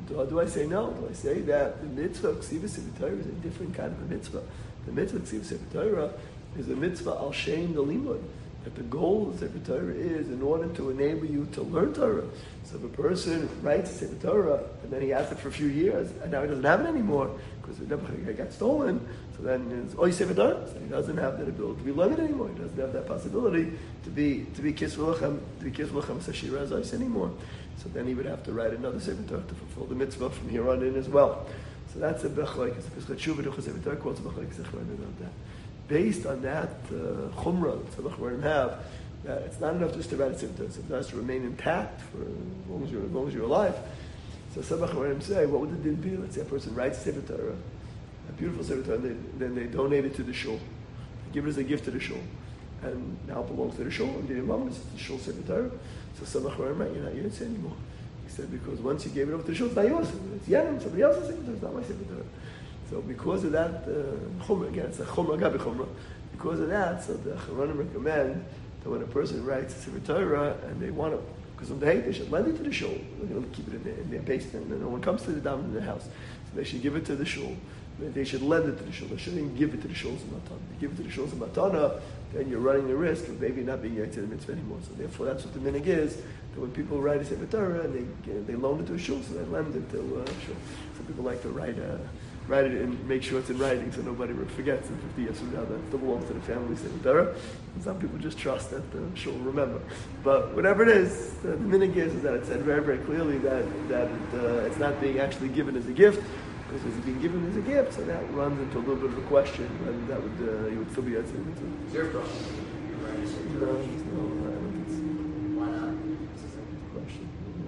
Or do I say no? Do I say that the mitzvah of Ksiva Sefer Torah is a different kind of a mitzvah? The mitzvah of Ksiva Sefer Torah is a mitzvah al shem the limud. That the goal of Sefer Torah is in order to enable you to learn Torah. So if a person writes Sefer Torah and then he has it for a few years and now he doesn't have it anymore because it got stolen, so then it's Oy Sefer Torah. So he doesn't have that ability to be learned anymore. He doesn't have that possibility to be to be Kisvulachem, to be Kisvulachem Sashira Zois anymore. So then he would have to write another Sefer Torah to fulfill the mitzvah from here on in as well. So that's a Bechleik. It's a Pesach Shuvah Ducha Sefer Torah quotes a Bechleik about that. Based on that uh, chumrah that some Achronim have, that it's not enough just to write a Sefer Torah. It has to remain intact for as long as you're, as long as you're alive. So some Achronim say, what would the din be? Let's say a person writes a Sefer Torah, a beautiful Sefer Torah, and they, then they donate it to the shul. They give it as a gift to the shul. And now it belongs to the shul, and the imam is the shul Sefer Torah. So some Achronim write, you're not yours anymore. He said, because once you gave it over to the shul, it's not yours. It's Yanim, somebody else's Sefer Torah, it's not my Sefer Torah. So because of that, uh, chumrah, again, it's a chumrah, gabi chumrah. Because of that, so the Achronim recommend that when a person writes a Sefer Torah and they want to, because of the hate, they should lend it to the shul. They're going to keep it in their, in their basement, and no one comes to the dam in their house. So they should give it to the shul. They should lend it to the shul. They shouldn't give it to the shuls in matana. They give it to the shuls in matana, then you're running the risk of maybe not being yaitz the mitzvah anymore. So therefore, that's what the minhag is. That when people write a Sefer Torah and they they loan it to a shul, so they lend it to a shul. Some people like to write a. Write it and make sure it's in writing so nobody forgets in fifty years from now that it still belongs to the family Sefer Torah. And some people just trust that the uh, shul will remember. But whatever it is, the, the minhag is, is that it said very, very clearly that, that uh, it's not being actually given as a gift, because it's being given as a gift, so that runs into a little bit of a question whether that would, uh, you would still be answering it. Is there a problem? Right, so No, no, I don't think so. why not? It's a second question.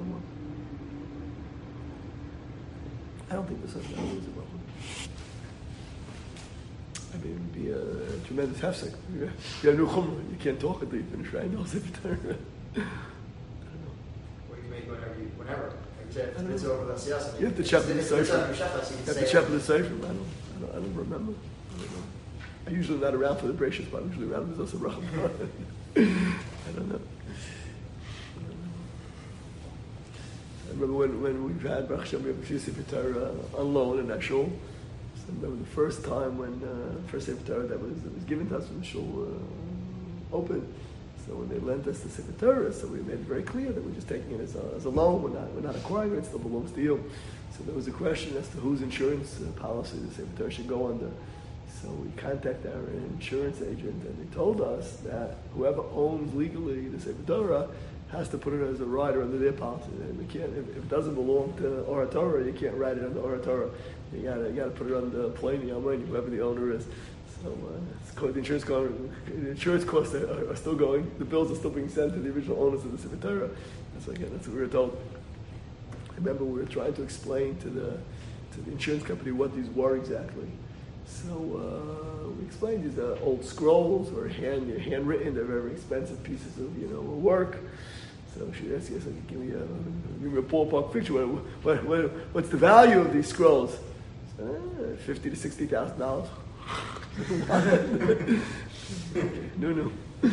I don't think there's such a problem. I mean, it would be a tremendous hefsek. You have no chumrah. You can't talk until you finish writing all Sefer Torah. I don't know. Well, you can make whatever you, whenever. Like you said, I don't it's know. over the siyasa. You have to check with the If it's sefer. on your shechas, you You can have say to check it. with the sefer. I don't, I don't, I don't remember. I don't know. I'm usually not around for the bracious, but I'm usually around with Zosah Racham. I don't know. I remember when, when we've had Baruch Hashem, we have a few Sefer Torah on loan in that shul. So I remember the first time when uh, first Sefer Torah that was, that was given to us when the shul uh, opened. So when they lent us the Sefer Torah, so we made it very clear that we're just taking it as a, as a loan. We're not we're not acquiring it; it still belongs to you. So there was a question as to whose insurance uh, policy the Sefer Torah should go under. So we contacted our insurance agent, and they told us that whoever owns legally the Sefer Torah has to put it as a rider under their policy. And we can't, if, if it doesn't belong to Ora Torah, you can't write it under Ora Torah. You gotta, you gotta put it under Pliny Almani, whoever the owner is. So uh, it's called, the insurance cost, the insurance costs are, are still going. The bills are still being sent to the original owners of the Sefer Torah. That's again, that's what we were told. I remember we were trying to explain to the to the insurance company what these were exactly. So uh, we explained these are old scrolls or hand handwritten. They're very expensive pieces of you know work. So she asked us, like, give me a give me a ballpark picture. What, what, what, what's the value of these scrolls? Uh, Fifty to sixty thousand dollars. No, no.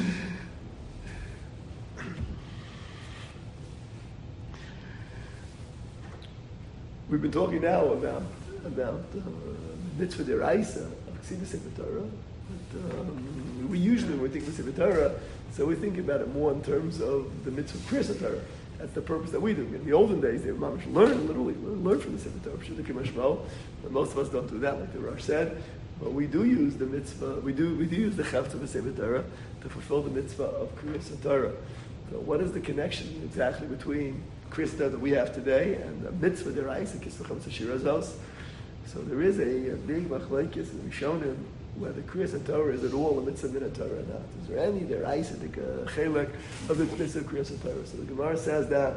We've been talking now about about uh, mitzvah deraisa of Ksiva Sefer Torah. But, um, we usually when we think of Sefer Torah, so we think about it more in terms of the mitzvah of Kriyas Torah. That's the purpose that we do. In the olden days, they would learn literally learn from the Sefer Torah. But most of us don't do that, like the Rosh said. But we do use the mitzvah. We do we do use the chavta of the Sefer Torah to fulfill the mitzvah of Kriyas Torah. So, what is the connection exactly between Kriyas Torah that we have today and the mitzvah deraisa kisvacham sashirazos? So there is a, a big machlekes in the Rishonim whether Kriyas Torah is at all a mitzvah min Torah or not. Is there any deraisa the chelek of the mitzvah of Kriyas Torah? So the Gemara says that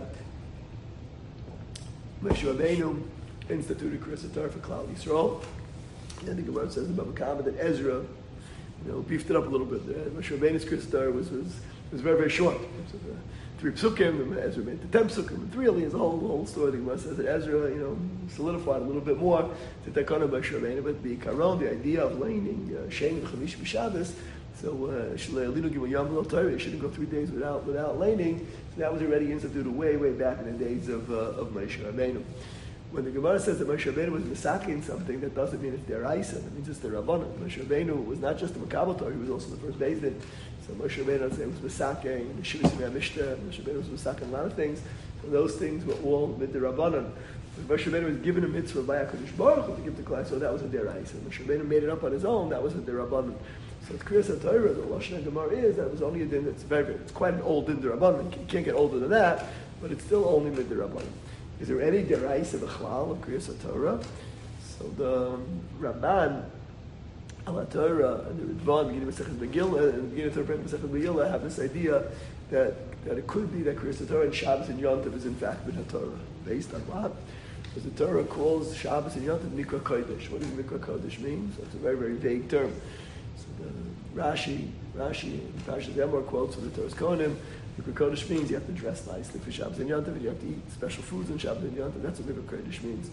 Moshe Rabbeinu instituted Kriyas Torah for Klal Yisrael. And the Gemara says about Makama that Ezra, you know, beefed it up a little bit. Uh, Moshe Rabbeinu's Kriyas Torah was, was was very very short. So the, three psukim, and Ezra made the ten psukim, and three aliyahs. The whole the whole story. The Gemara says that Ezra, you know, solidified a little bit more to Takana Moshe Rabbeinu, but the Karon, the idea of laning Shein uh, Chamish B'Shabbos. So Shalei Gimel Yom V'Lo Torah, you shouldn't go three days without without laning. So that was already instituted way way back in the days of uh, of Moshe Rabbeinu. when the Gemara says that Moshe Rabbeinu was misaking something, that doesn't mean it's deraisa. It means it's the Rabbanan. Moshe Rabbeinu was not just the Makabel Torah; he was also the first Beis Din. So Moshe Rabbeinu was misaking the Shivas Mishnah. Moshe Rabbeinu was misaking a lot of things. So those things were all mid the Rabbanan. Moshe Rabbeinu was given a mitzvah by HaKadosh Baruch Hu to give the class, so that was a deraisa. Moshe Rabbeinu made it up on his own. That was a derabbanan. So it's Kriyas HaTorah, the Lashon Gemara is that it was only a din. It's very, very, it's quite an old din derabbanan. You can't get older than that, but it's still only mid derabbanan. Is there any deraisa b'chlal of Kriyas HaTorah? So the Ramban al Torah and the Ridvan, beginning of Masechet Megillah, and beginning of Torah Masechet Megillah, have this idea that that it could be that Kriyas HaTorah and Shabbos and Yom Tov is in fact min HaTorah. Based on what? Because the Torah calls Shabbos and Yom Tov Mikra Kodesh. What does Mikra Kodesh mean? So it's a very, very vague term. So the Rashi, Rashi, Parshas Emor quotes from the Torah's Kohanim, Mikra Kodesh means you have to dress nicely for Shabbos and Yom Tov, and you have to eat special foods on Shabbos and Yom Tov. That's what Mikra Kodesh means.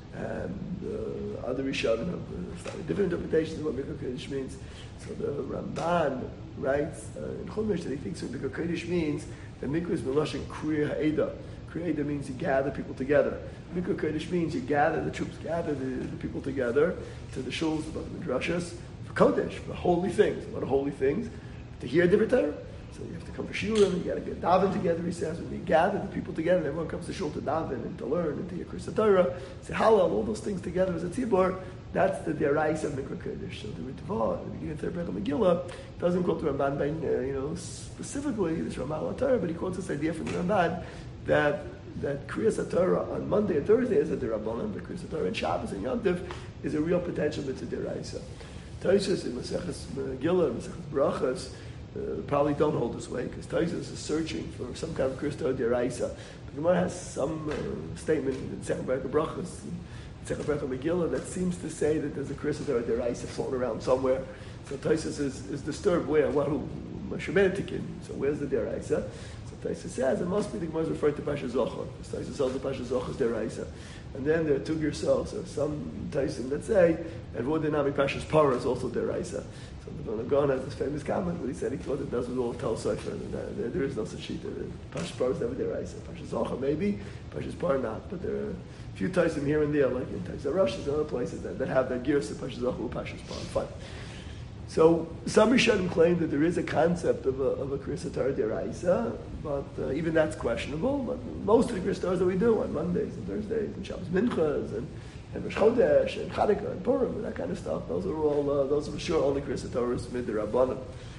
And uh, other Rishonim have uh, slightly different interpretations of what Mikra Kodesh means. So the Ramban writes uh, in Chumash that he thinks what Mikra Kodesh means that Mikra is Melashon Kriya Ha'eda. Kriya means you gather people together. Mikra Kodesh means you gather, the troops gather the, the people together to the shuls, the midrashas, for Kodesh, for holy things. What are holy things? To hear different Torah. So you have to come for shiurim, you got to get daven together, he says. When you gather the people together, and everyone comes to shul to daven and to learn and to hear Kriyas Torah, say halal, all those things together as a tzibur, that's the deraisa of Mikra Kodesh. So the Ritva, the beginning of the Rebbe Megillah, doesn't quote the Ramban by, uh, you know, specifically, this Ramban al Torah, but he quotes this idea from the Ramban that that Kriyas Torah on Monday and Thursday is a derabbanan, but Kriyas Torah on Shabbos and Yom Tov is a real potential mitzvah deraisa. Tosfos in Maseches Megillah, Maseches Brachos, uh, probably don't hold this way because Tosfos is searching for some kind of Kriyas Torah deraisa. The Gemara has some uh, statement in Sechet Berachos Brachos, Sechet Berachos Megillah that seems to say that there's a Kriyas Torah deraisa floating around somewhere. So Tosfos is, is disturbed where what who Moshe Rabbeinu. So where's the deraisa? Taisa says it must be the Gemara is referring to Pasha Zochar. Taisa says the Pasha Zochar is deraisa, and then there are two Gersos, or some Taisim that say that Vodinami Pasha's Parah is also deraisa. So the Vilna Gaon has this famous comment where he said he thought it does with all Tel Sofer, and there, there is no such sheet. Pasha's Parah is never deraisa. Pasha Zochar maybe, Pasha's Parah not. But there are a few Taisim here and there, like in Taisa Rosh and other places that, that have that Gersa of Pasha Zochar or Pasha's Parah. Fine. So some Rishonim claim that there is a concept of a, of a Kriyas Torah deraisa, but uh, even that's questionable. But most of the Kriyas Torahs that we do on Mondays and Thursdays and Shabbos Minchas and, and Rosh Chodesh and Chanukah and Purim and that kind of stuff, those are all uh, those are for sure only Kriyas Torahs mid Rabbanan.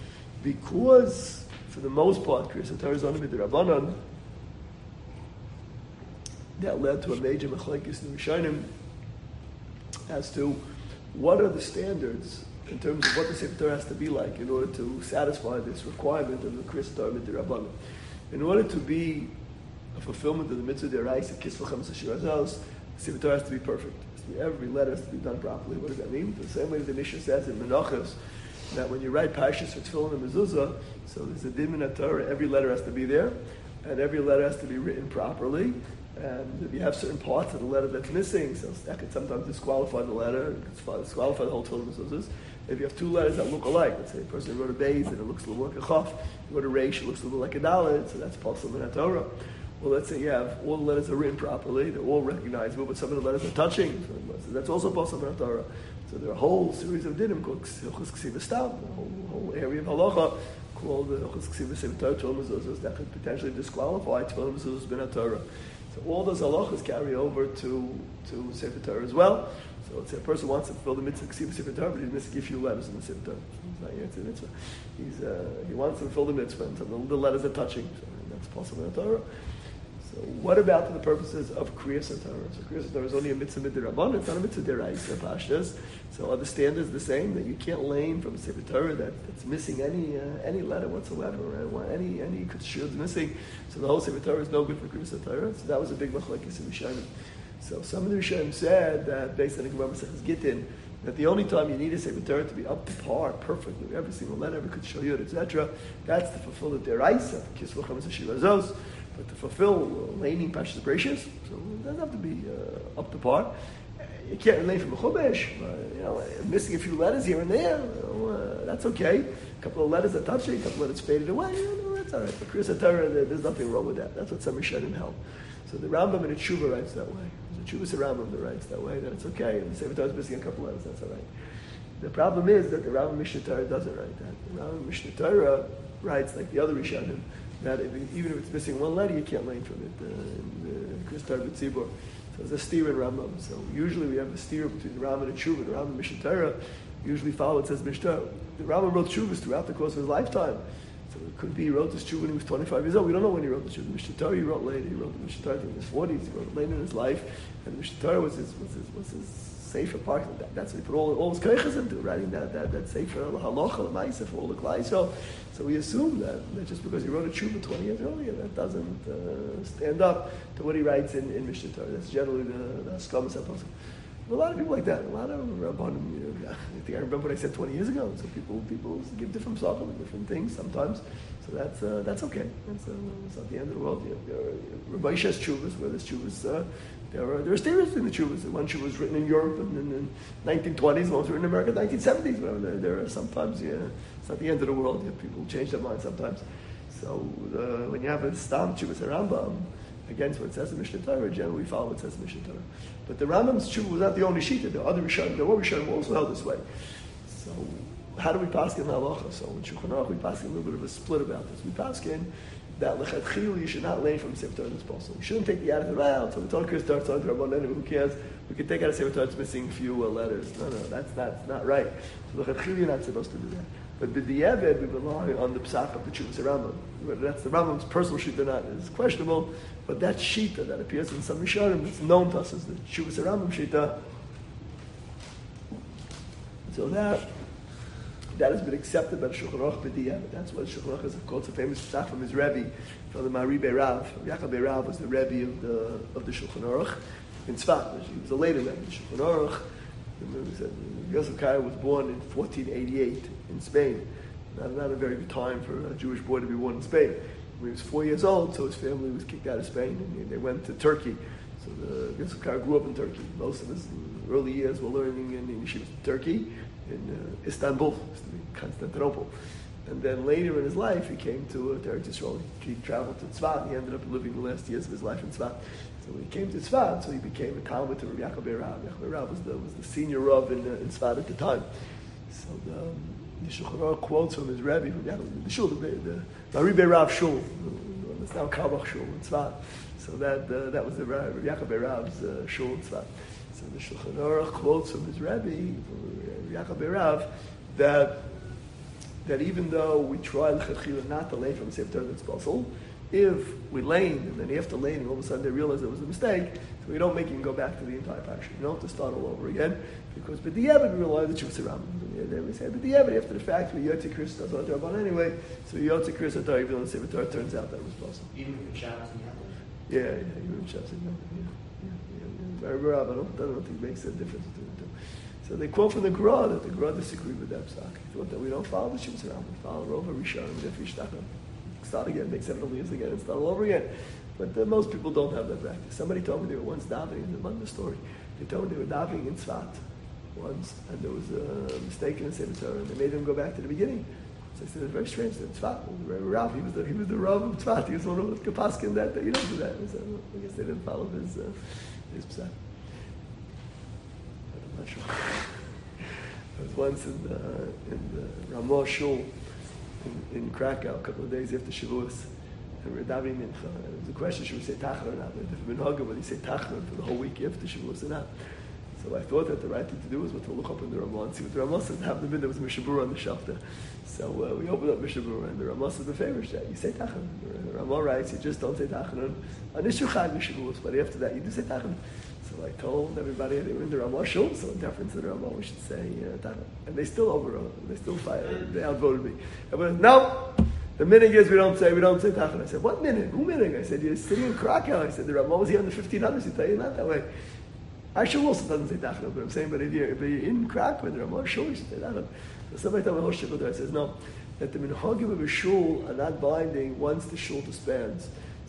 Because for the most part Kriyas Torah is only mid Rabbanan, that led to a major machlekes in the Rishonim as to what are the standards in terms of what the Sefer Torah has to be like in order to satisfy this requirement of the Kriyas Torah Midirabbanan. In order to be a fulfillment of the mitzvah deraisa, Kisvachem Sashirazos, the Sefer Torah has to be perfect. Every letter has to be done properly. What does that mean? The same way that the Mishnah says in Menachos, that when you write Parshas for Tefillin and Mezuzah, so there's a din in Torah, every letter has to be there, and every letter has to be written properly. And if you have certain parts of the letter that's missing, so that could sometimes disqualify the letter, it could disqualify the whole Tefillin and Mezuzahs. If you have two letters that look alike, let's say a person wrote a Beis and it looks a little like a Chaf, you wrote a Reish, it looks a little like a Dalet, so that's possible in Torah. Well, let's say you have all the letters are written properly, they're all recognizable, but some of the letters are touching, so that's also possible in Torah. So there are a whole series of dinim called Hilchos Ksiva Stam, a whole, whole area of halacha called the Hilchos Ksiva Stam Tefillin Mezuzahs that could potentially disqualify Tefillin Mezuzahs bin Torah. So all those halachas carry over to to Sefer Torah as well. So let's say a person wants to fulfill the mitzvah Ksiva Sefer Torah, but he's missing a few letters in the Sefer Torah. He's not yet to the mitzvah. He's, uh, he wants to fulfill the mitzvah, and so the, the letters are touching. So that's possible in the Torah. So what about the purposes of Kriyas Torah? So Kriyas Torah is only a mitzvah midirabbanan. It's not a mitzvah deraisa pashtas. So are the standards the same that you can't lane from a Sefer Torah that, that's missing any uh, any letter whatsoever, right? Any any kushir is missing. So the whole Sefer Torah is no good for Kriyas Torah. So that was a big machlekes in Rishonim. So some of the Rishonim said that based on the Gemara Maseches Gittin, that the only time you need a Sefer Torah to be up to par, perfectly, every single letter, every kushir, et cetera, that's to fulfill the deraisa, kisvachem shirazos. But to fulfill uh, laning Pashas Bereshis, so it doesn't have to be uh, up to par. You can't lane from a chumash, uh, you know, missing a few letters here and there. You know, uh, that's okay. A couple of letters are touching, a couple of letters faded away. You know, that's all right. For Kriyas Torah, there's nothing wrong with that. That's what some Rishonim held. So So the Rambam in the Tshuva writes that way. There's a Tshuva Rambam that writes that way, that it's okay. And the Sefer Torah is missing a couple letters, that's all right. The problem is that the Rambam Mishnah Torah doesn't write that. The Rambam Mishnah Torah writes like the other Rishonim, that if, even if it's missing one letter, you can't learn from it. Uh, in the Kristar B'tzibor. So there's a steer in Rambam. So usually we have a steer between the Rambam and Tshuva. The Rambam Mishnah Torah usually follow it says Mishnah. The Rambam wrote Tshuvas throughout the course of his lifetime. So it could be he wrote this Tshuva when he was twenty-five years old. We don't know when he wrote the Tshuva. The Mishnah Torah he wrote later. He wrote the Mishnah Torah in his forties. He wrote it later in his life. And the Mishnah Torah was his, was his, was his safer part. That, that's what he put all, all his keiches into, writing that, that, that safer halacha, l'maisa for all the klai. So, so we assume that, that just because he wrote a Tshuva twenty years earlier, that doesn't uh, stand up to what he writes in, in Mishnah Torah. That's generally the, the Haskamas HaPosuk. A lot of people like that. A lot of Rabbanim, you know, I think I remember what I said twenty years ago. So people people give different psachim and different things sometimes. So that's uh, that's okay. That's, uh, that's not the end of the world. You know, Rabbi Yishas Tshuvas, where there's Tshuvas, uh, there are there are stereotypes in the Tshuvas. One Tshuva was written in Europe in, in the nineteen twenties, one was written in America in the nineteen seventies. Whatever. There, there are sometimes, yeah, it's not the end of the world. Yeah, people change their minds sometimes. So uh, when you have a Stam Tshuvas Rambam, against what it says in Mishnah Torah, generally we follow what it says in Mishnah Torah. But the Rambam's Tshuva was not the only Shita. There are other Rishonim, there were Rishonim who also held this way. So how do we pass in halacha? So in Shulchan Aruch we pass in a little bit of a split about this. We pass in that lechatchila you should not learn from Sefer Torah that's possible. You shouldn't take the attitude, well, so the Torah starts on Rabban anyway, who cares? We can take out a Sefer Torah that's missing a few uh, letters. No, no, that's, that's not right. So lechatchila you're not supposed to do that. But b'di'evet, we rely on the psak of the Tshuvas Rambam. Whether that's the Rambam's personal sheet or not is questionable, but that shita that appears in some Rishonim, it's known to us as the Tshuvas Rambam shita. So that that has been accepted by the Shulchan Aruch b'di'evet. That's what Shulchan Aruch is called. It's a famous psak from his Rebbe, from the Maribe Rav. Yaakov Rav was the Rebbe of the of the Shulchan Aruch in Tzfat. He was a later Rebbe. The Shulchan Aruch. Yosef Karo was born in fourteen eighty-eight in Spain. Not, not a very good time for a Jewish boy to be born in Spain. When he was four years old, so his family was kicked out of Spain, and they went to Turkey. So the Yosef Karo grew up in Turkey. Most of his early years were learning in, in Yeshiva Turkey, in uh, Istanbul, used to be Constantinople. And then later in his life, he came to, uh, to Eretz Yisrael. He traveled to Tzfat. He ended up living the last years of his life in Tzfat. So when he came to Tzfat, so he became a Talmud to Rabbi Yaakov Rav. Yaakov Rav was the, was the senior Rav in, uh, in Tzfat at the time. So the, um, the Shulchan Aruch quotes from his Rebbe, from Yaakov, the Shul, the, the Maribe Rav Shul, it's now Kalbach Shul in Tzfat. So that uh, that was the Rabbi Yaakov Rav's uh, Shul in Tzfat. So the Shulchan Aruch quotes from his Rebbe, from Rabbi Yaakov Rav, that that even though we try l'chadchila not to lane from Sefer Torah that's possible, if we lane and then after laning, all of a sudden they realize there was a mistake, so we don't make him go back to the entire parsha. You don't have to start all over again, because but the Yeved we realize the Tshuvas Rambam. Then we say, but the Yeved after the fact we Yotze Kris does not Rabban anyway, so Yotze Kris Torah even though Sefer Torah turns out that was possible. Even if it Shabbos and Yom. Yeah, yeah, even if Shabbos and Yom. Yeah, yeah, yeah. Very rare, but I don't, I don't think it makes a difference between the two. So they quote from the Gra that the Gra disagreed with that psak. He thought that we don't follow the Tshuvas Rambam, we follow Rova Rishon and Defishtachim. Start again, make seven years again, and start all over again. But uh, most people don't have that practice. Somebody told me they were once davening, in the Manda story. They told me they were davening in Tzfat once, and there was a mistake in the Sefer Torah, and they made them go back to the beginning. So I said, it's very strange. That Tzfat, Rav, he was the he was the Rav of Tzfat. He was one of the Kapaskin that, that you don't do that. I, said, well, I guess they didn't follow his uh, his psak. I'm not sure. I was once in the, in the Ramah Shul in, in Krakow a couple of days after Shavuos, and we were davening mincha. And it was a question: should we say tachar or not? If we've been hugging, whether you say tachar for the whole week after Shavuos or not. So I thought that the right thing to do was to look up in the Ramah and see what the Ramah says. Happened to be there was Mishabura on the shelf there. So uh, we opened up Mishabura, and the Ramah says the favorite shot. You say tachar. The Ramah writes, you just don't say tachar on Nishu Chag Mishavuos, but after that you do say tachar. So I told everybody they were in the Ramah Shul, so in deference to the Ramah, we should say uh, tachar. And they still over, they still fired, they outvoted me. I went, no, the minig is we don't say, we don't say tachar. I said, what minig? Who minig? I said, you're sitting in Krakow. I said, the Ramah was here in the fifteen hundreds, he tell you not that way. Aisha also doesn't say tachar, but I'm saying, but if you're, if you're in Krakow, the Ramah Shul, you should say tachar. So somebody told me, oh, shikul there. I says, no, that the minhagim of a shul are not binding once the shul disbands.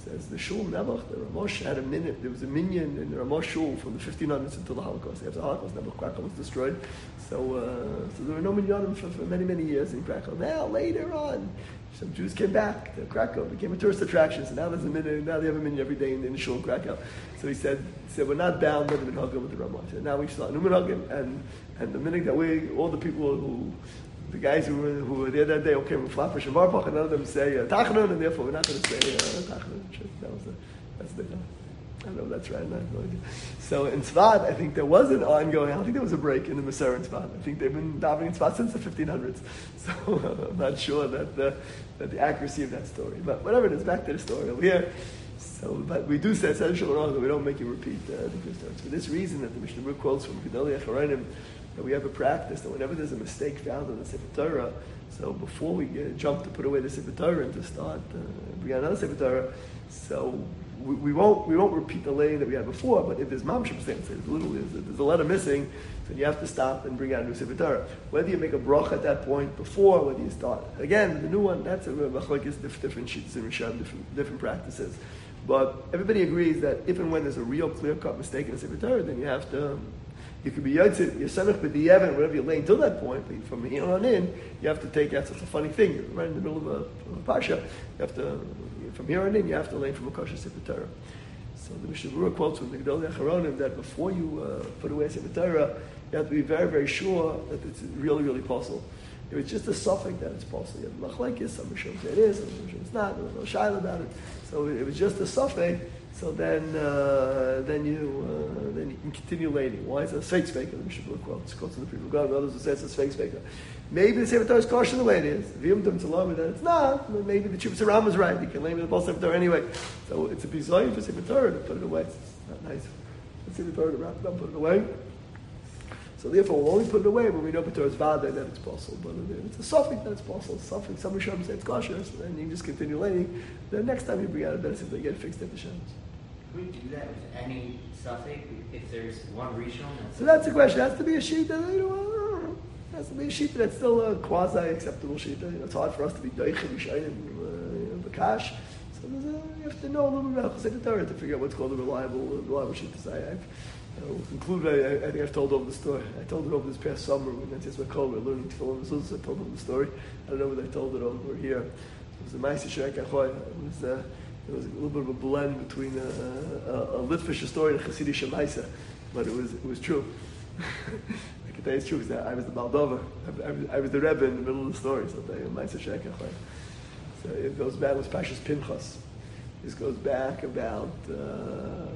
says the Shul Nebuch, the Ramosh had a minute. There was a minyan in the Ramosh Shul from the fifteen hundreds until the Holocaust. After the Holocaust, Nebuch Krakow was destroyed. So, uh, so there were no minyanim for, for many, many years in Krakow. Now, later on, some Jews came back to Krakow, became a tourist attraction. So now there's a minyan. Now they have a minyan every day in, in the Shul in Krakow. So he said, he said we're not bound by the minhagim with the Ramosh. So now we start new minhagim, and and the minhag that we, all the people who. The guys who were, who were there that day, okay, we're flappers and Barbach, and none of them say uh, Tachnun, and therefore we're not going to say uh, Tachnun. That was the, that's the, I don't know if that's right. I have no idea. So in Tzvat, I think there was an ongoing, I don't think there was a break in the Maser in Tzvat. I think they've been davening in Tzvat since the fifteen hundreds. So uh, I'm not sure that the, that the accuracy of that story. But whatever it is, back to the story over here. So, but we do say, that we don't make you repeat uh, the good stories. For this reason that the Mishnah Berurah quotes from Gedolei HaCharonim, that we have a practice that whenever there's a mistake found in the Sefer Torah, so before we get, jump to put away the Sefer Torah and to start uh, bring out another Sefer Torah, so we, we won't we won't repeat the lane that we had before. But if there's mamshim mistakes, there's a little there's a, there's a letter missing, so you have to stop and bring out a new Sefer Torah. Whether you make a bracha at that point before, whether you start again the new one, that's a machlokes, different sheets and rishon, different different practices. But everybody agrees that if and when there's a real clear-cut mistake in the Sefer Torah, then you have to. You could be yotzit, you're samech b'di'evet, whatever you're laying till that point, but from here on in, you have to take out such a funny thing. You're right in the middle of a, of a pasha. You have to, from here on in, you have to lay from a kosher Sefer Torah. So the Mishnah Berurah quotes from the Gedolei HaCharonim that before you uh, put away Sefer Torah, you have to be very, very sure that it's really, really possible. If it's just a suffix that it's possible, you have machlekes, some Rishonim say it is, some Rishonim it's not, there's no shaila about it. So if it's just a suffix, so then, uh, then you uh, then you can continue laying. Why is it a fake speaker? The Mishnah Berurah quotes quotes to the people. God, others will say it's a fake speaker. Maybe the Sefer Torah is kosher the way it is. If you haven't done it, then it's not. Maybe the Chivas Ram is right. You can lay with the whole Sefer Torah anyway. So it's a bizarre for Sefer Torah to put it away. It's not nice. Let's Sefer Torah to wrap it up, put it away. So therefore, we'll only put it away when we know B'Torah is vada, then it's possible. But if it's a suffix, then it's possible. Suffix, some Rishonim say it's kosher, so then you just continue laying. Then next time you bring out a better Sefer, you get it fixed at the Shabbos. Can we do that with any suffix if there's one rishon? So that's the question. It has to be a sheet that, you know, it has to be a sheet that's still a quasi-acceptable sheet. You know, it's hard for us to be doichim, yishayim, uh, bakash. So there's a, you have to know a little bit about Chosei Torah to figure out what's called a reliable, reliable sheet to say. I've, I will conclude, I, I think I've told over the story. I told it over this past summer when I just went cold. We're learning Tefillah Mezuzah. I told over the story. I don't know whether I told it over here. It was a Ma'aseh Shrek Achoy. It was, uh, it was a little bit of a blend between a, a, a Litvish story and a Hasidic Shemaisa, but it was it was true. I can tell you it's true because I was the Moldova. I, I, was, I was the Rebbe in the middle of the story. So the Ma'aseh Shrek Achoy. So it goes back with Pashas Pinchas. This goes back about. Uh,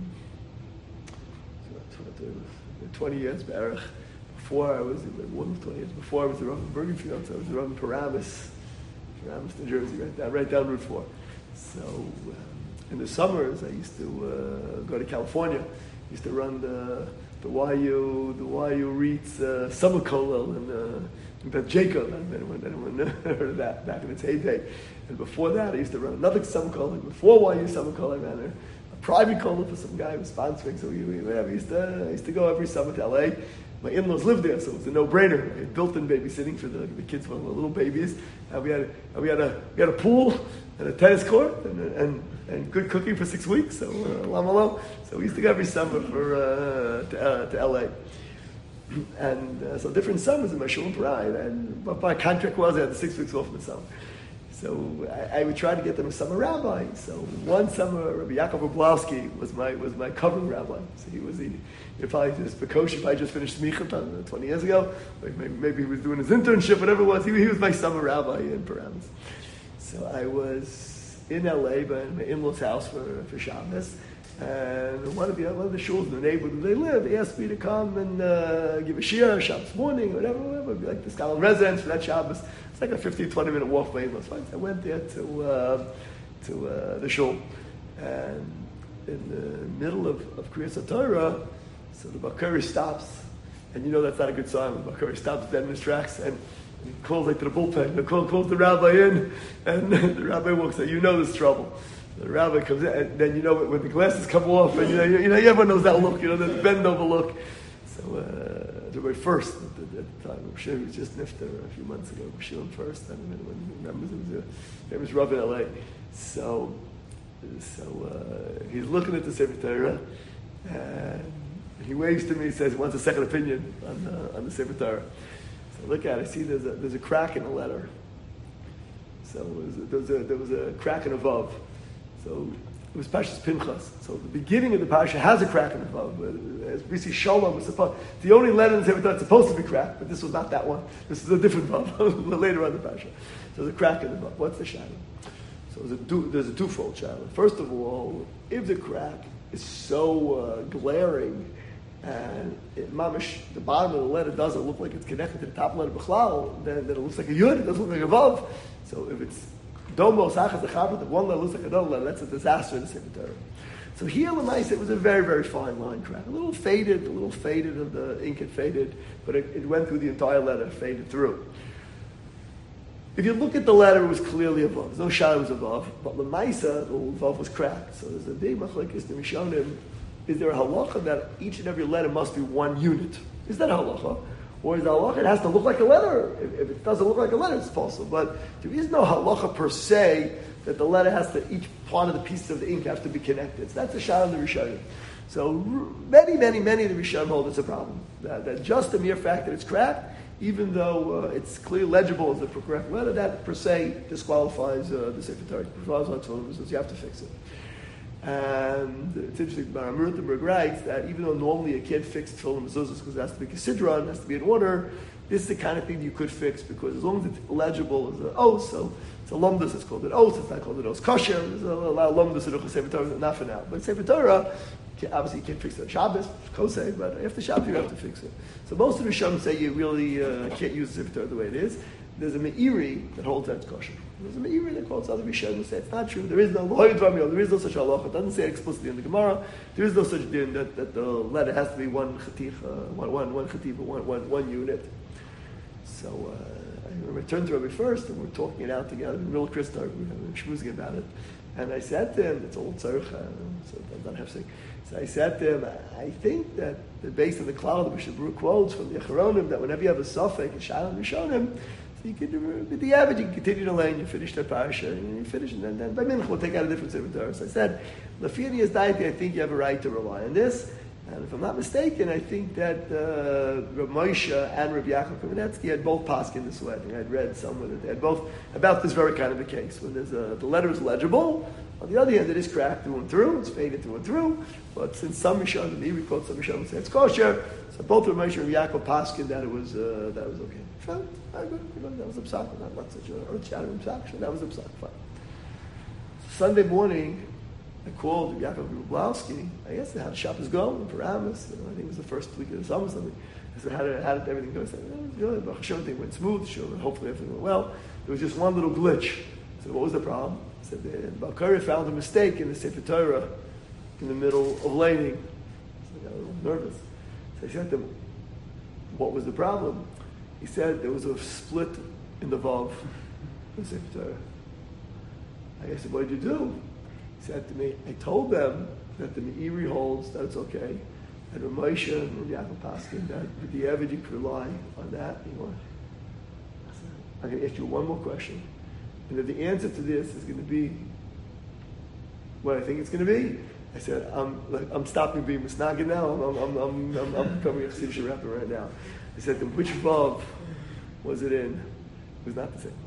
twenty years back. Before I was, more than twenty years, before I was the Rav in Bergenfield, so I was the Rav in Paramus, Paramus, New Jersey, right down, right down Route four. So um, in the summers, I used to uh, go to California. I used to run the the Y U, the Y U REIT's uh, summer kollel in, uh, in Beth Jacob. I don't know anyone, anyone heard of that back in its heyday. And before that, I used to run another summer kollel. Before Y U summer kollel, I ran a private kollel for some guy who was sponsoring. So we, we, whatever, I used to, I used to go every summer to L A. My in-laws lived there, so it was a no-brainer. I had built-in babysitting for the, the kids when they were little babies. And we had we had a we had a pool and a tennis court and and, and good cooking for six weeks. So uh, lamalo. So we used to go every summer for uh, to, uh, to L A. And uh, so different summers in my shul in Pride. And what my contract was, I had the six weeks off in the summer. So I, I would try to get them a summer rabbi. So one summer, Rabbi Yaakov Oblowski was my was my covering rabbi. So he was he, he probably just Bekosh, if I just finished Smicha twenty years ago. Like maybe, maybe he was doing his internship, whatever it was. He, he was my summer rabbi in Paramus. So I was in L A, but in my in-laws' house for for Shabbos. And one of the one of the shuls in the neighborhood where they live, they asked me to come and uh, give a shiur Shabbos morning, whatever, whatever. It'd be like the Skalon residence for that Shabbos. It's like a fifteen, twenty minute walk from in-laws. I went there to uh, to uh, the shul, and in the middle of, of Kriyas Torah, so the Bakari stops, and you know that's not a good sign. The Bakari stops dead in his tracks and, and he calls like to the bullpen. He calls, calls the rabbi in, and the rabbi walks out. You know there's trouble. The rabbi comes in, and then you know when the glasses come off, and you know, you know everyone knows that look, you know, the bend over look. So uh, the very first at the, at the time, Rosh was just nifter a few months ago. Rosh first, I don't know when he remembers it was, a, it was rough in L A. So So uh, he's looking at the Sefer Torah, and he waves to me. He says he wants a second opinion on uh, on the Sefer Torah. So I look at it. I see there's a there's a crack in the letter. So there was a, there was a, there was a crack in a vav. So it was Parshas Pinchas. So the beginning of the parsha has a crack in the vav. As we see, Shalom was supposed. The only letter in the Sefer Torah is supposed to be cracked, but this was not that one. This is a different vav later on in the parsha. So there's a crack in the vav. What's the shadow? So there's a, two, there's a twofold shadow. First of all, if the crack is so uh, glaring and it, mamish, the bottom of the letter doesn't look like it's connected to the top letter b'chlal, then, then it looks like a yud. It doesn't look like a vav. So if it's domos achas the if one letter looks like another letter, that's a disaster in the Sefer Torah. So here, Lamaisa, it was a very, very fine line crack. A little faded, a little faded, and the ink had faded, but it, it went through the entire letter, faded through. If you look at the letter, it was clearly a vav. There's no shadow, it was a vav. But Lamaisa, the vav was cracked. So there's a big machlokes in Rishonim. Is there a halacha that each and every letter must be one unit? Is that a halacha? Or is the halacha, it has to look like a letter? If, if it doesn't look like a letter, it's possible. But there is no halacha per se that the letter has to, each part of the pieces of the ink have to be connected. So that's a shot of the Rishonim. So many, many, many of the Rishonim hold it's a problem. That, that just the mere fact that it's cracked, even though uh, it's clearly legible as a correct letter, that per se disqualifies uh, the Sefer Torah. You have to fix it. And it's interesting, Baram Rutenberg writes that even though normally a kid fixed tefillin mezuzahs because it has to be considered, it has to be in order, this is the kind of thing you could fix because as long as it's legible as an oath, so it's a lumdus, it's called an oath, it's not called an oath kosher, there's a lot of lumdus in the Sefer Torah, not for now. But Sefer Torah, obviously you can't fix it on Shabbos, kosei, but after Shabbos you have to fix it. So most of the Rishonim say you really uh, can't use the Sefer Torah the way it is. There's a Meiri that holds that it's kosher. There's a Meiri that quotes other Rishonim who say it's not true. There is no loy dramio. There is no such halacha. It doesn't say it explicitly in the Gemara. There is no such din that, that the letter has to be one chatich, uh, one one one chatich, one one one unit. So uh, I remember I turned to Rabbi first, and we we're talking it out together. Real Chris we were schmoozing about it, and I said to him, "It's old tzarich, so I'm not have to say." So I said to him, "I think that the base of the cloud that Mishabru quotes from the Acharonim that whenever you have a suffix, a shalom rishonim." So you can, with the average, you can continue to learn, you finish that parasha, and you finish, and then, then by mincha we'll take out a different Sefer Torah. So I said, Lafinia's deity, I think you have a right to rely on this. And if I'm not mistaken, I think that uh, Rav Moshe and Rav Yaakov Kamenetsky had both paskin this way. I think I'd read somewhere that they had both about this very kind of a case. When there's a, the letter is legible, on the other hand, it is cracked through and through, it's faded through and through, but since some Rishonim, the Erie quote, some Rishonim say it's kosher, so both Rav Moshe and Rav Yaakov paskin that it was, uh, that was okay. Fine, I agree. You know, that was a psak, not, not such a earth-shattering psak, that was a psak, fine. Sunday morning, I called Yaakov Grublowski. I guess how the shop is going for Amos. You know, I think it was the first week of the summer. Something. I said, "How did, how did everything go?" I said, "It was good. Baruch Hashem, everything went smooth. Sure, hopefully everything went well. There was just one little glitch." I said, "What was the problem?" I said, "The Balkari found a mistake in the Sefer Torah in the middle of laning." So I got a little nervous. So I said to him, "What was the problem?" He said, "There was a split in the vav in the Sefer Torah." I said, "What did you do?" He said to me, "I told them that the Meiri holds that it's okay, and Rav Moshe and Rav Yaakov Paskin that with the average you could rely on that." You know, I said, "I'm going to ask you one more question, and if the answer to this is going to be what I think it's going to be," I said, "I'm like, I'm stopping being misnagid now. I'm I'm I'm I'm, I'm becoming a Chassidus rapper right now." I said to him, "Which vav was it in?" It was not the same.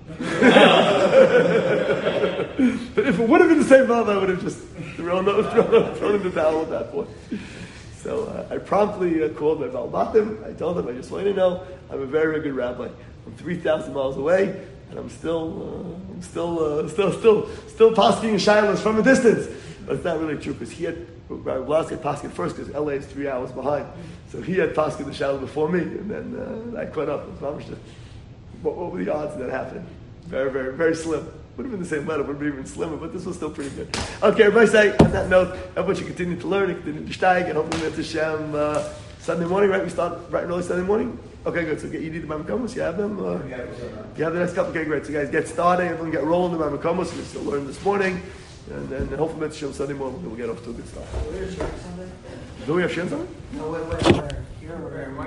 But if it would have been the same vav, I would have just thrown, thrown, thrown in the towel at that point. So uh, I promptly uh, called my Baal Batim. I told him, "I just want you to know, I'm a very, very good rabbi. I'm three thousand miles away, and I'm still, uh, I'm still, uh, still, still, still pasking shilas from a distance." But it's not really true because he had Rabbi Blas had paskin first because L A is three hours behind. So he had paskin the shilas before me, and then uh, I caught up. What, what were the odds of that happening? Very, very, very slim. Would have been the same letter, would have been even slimmer, but this was still pretty good. Okay, everybody say, on that note, everybody should continue to learn and continue to steig, and hopefully that's Hashem uh, Sunday morning, right? We start bright and early Sunday morning? Okay, good. So get, you need the Mamakomos? You have them? Uh, you have the next couple? Okay, great. So guys, get started. Everyone get rolling the Mamakomos. We're still learning this morning. And then hopefully that's Hashem Sunday morning. We'll get off to a good start. Where is your Sunday? Do we have Shem Sunday? No, wait, wait, where? Here or where?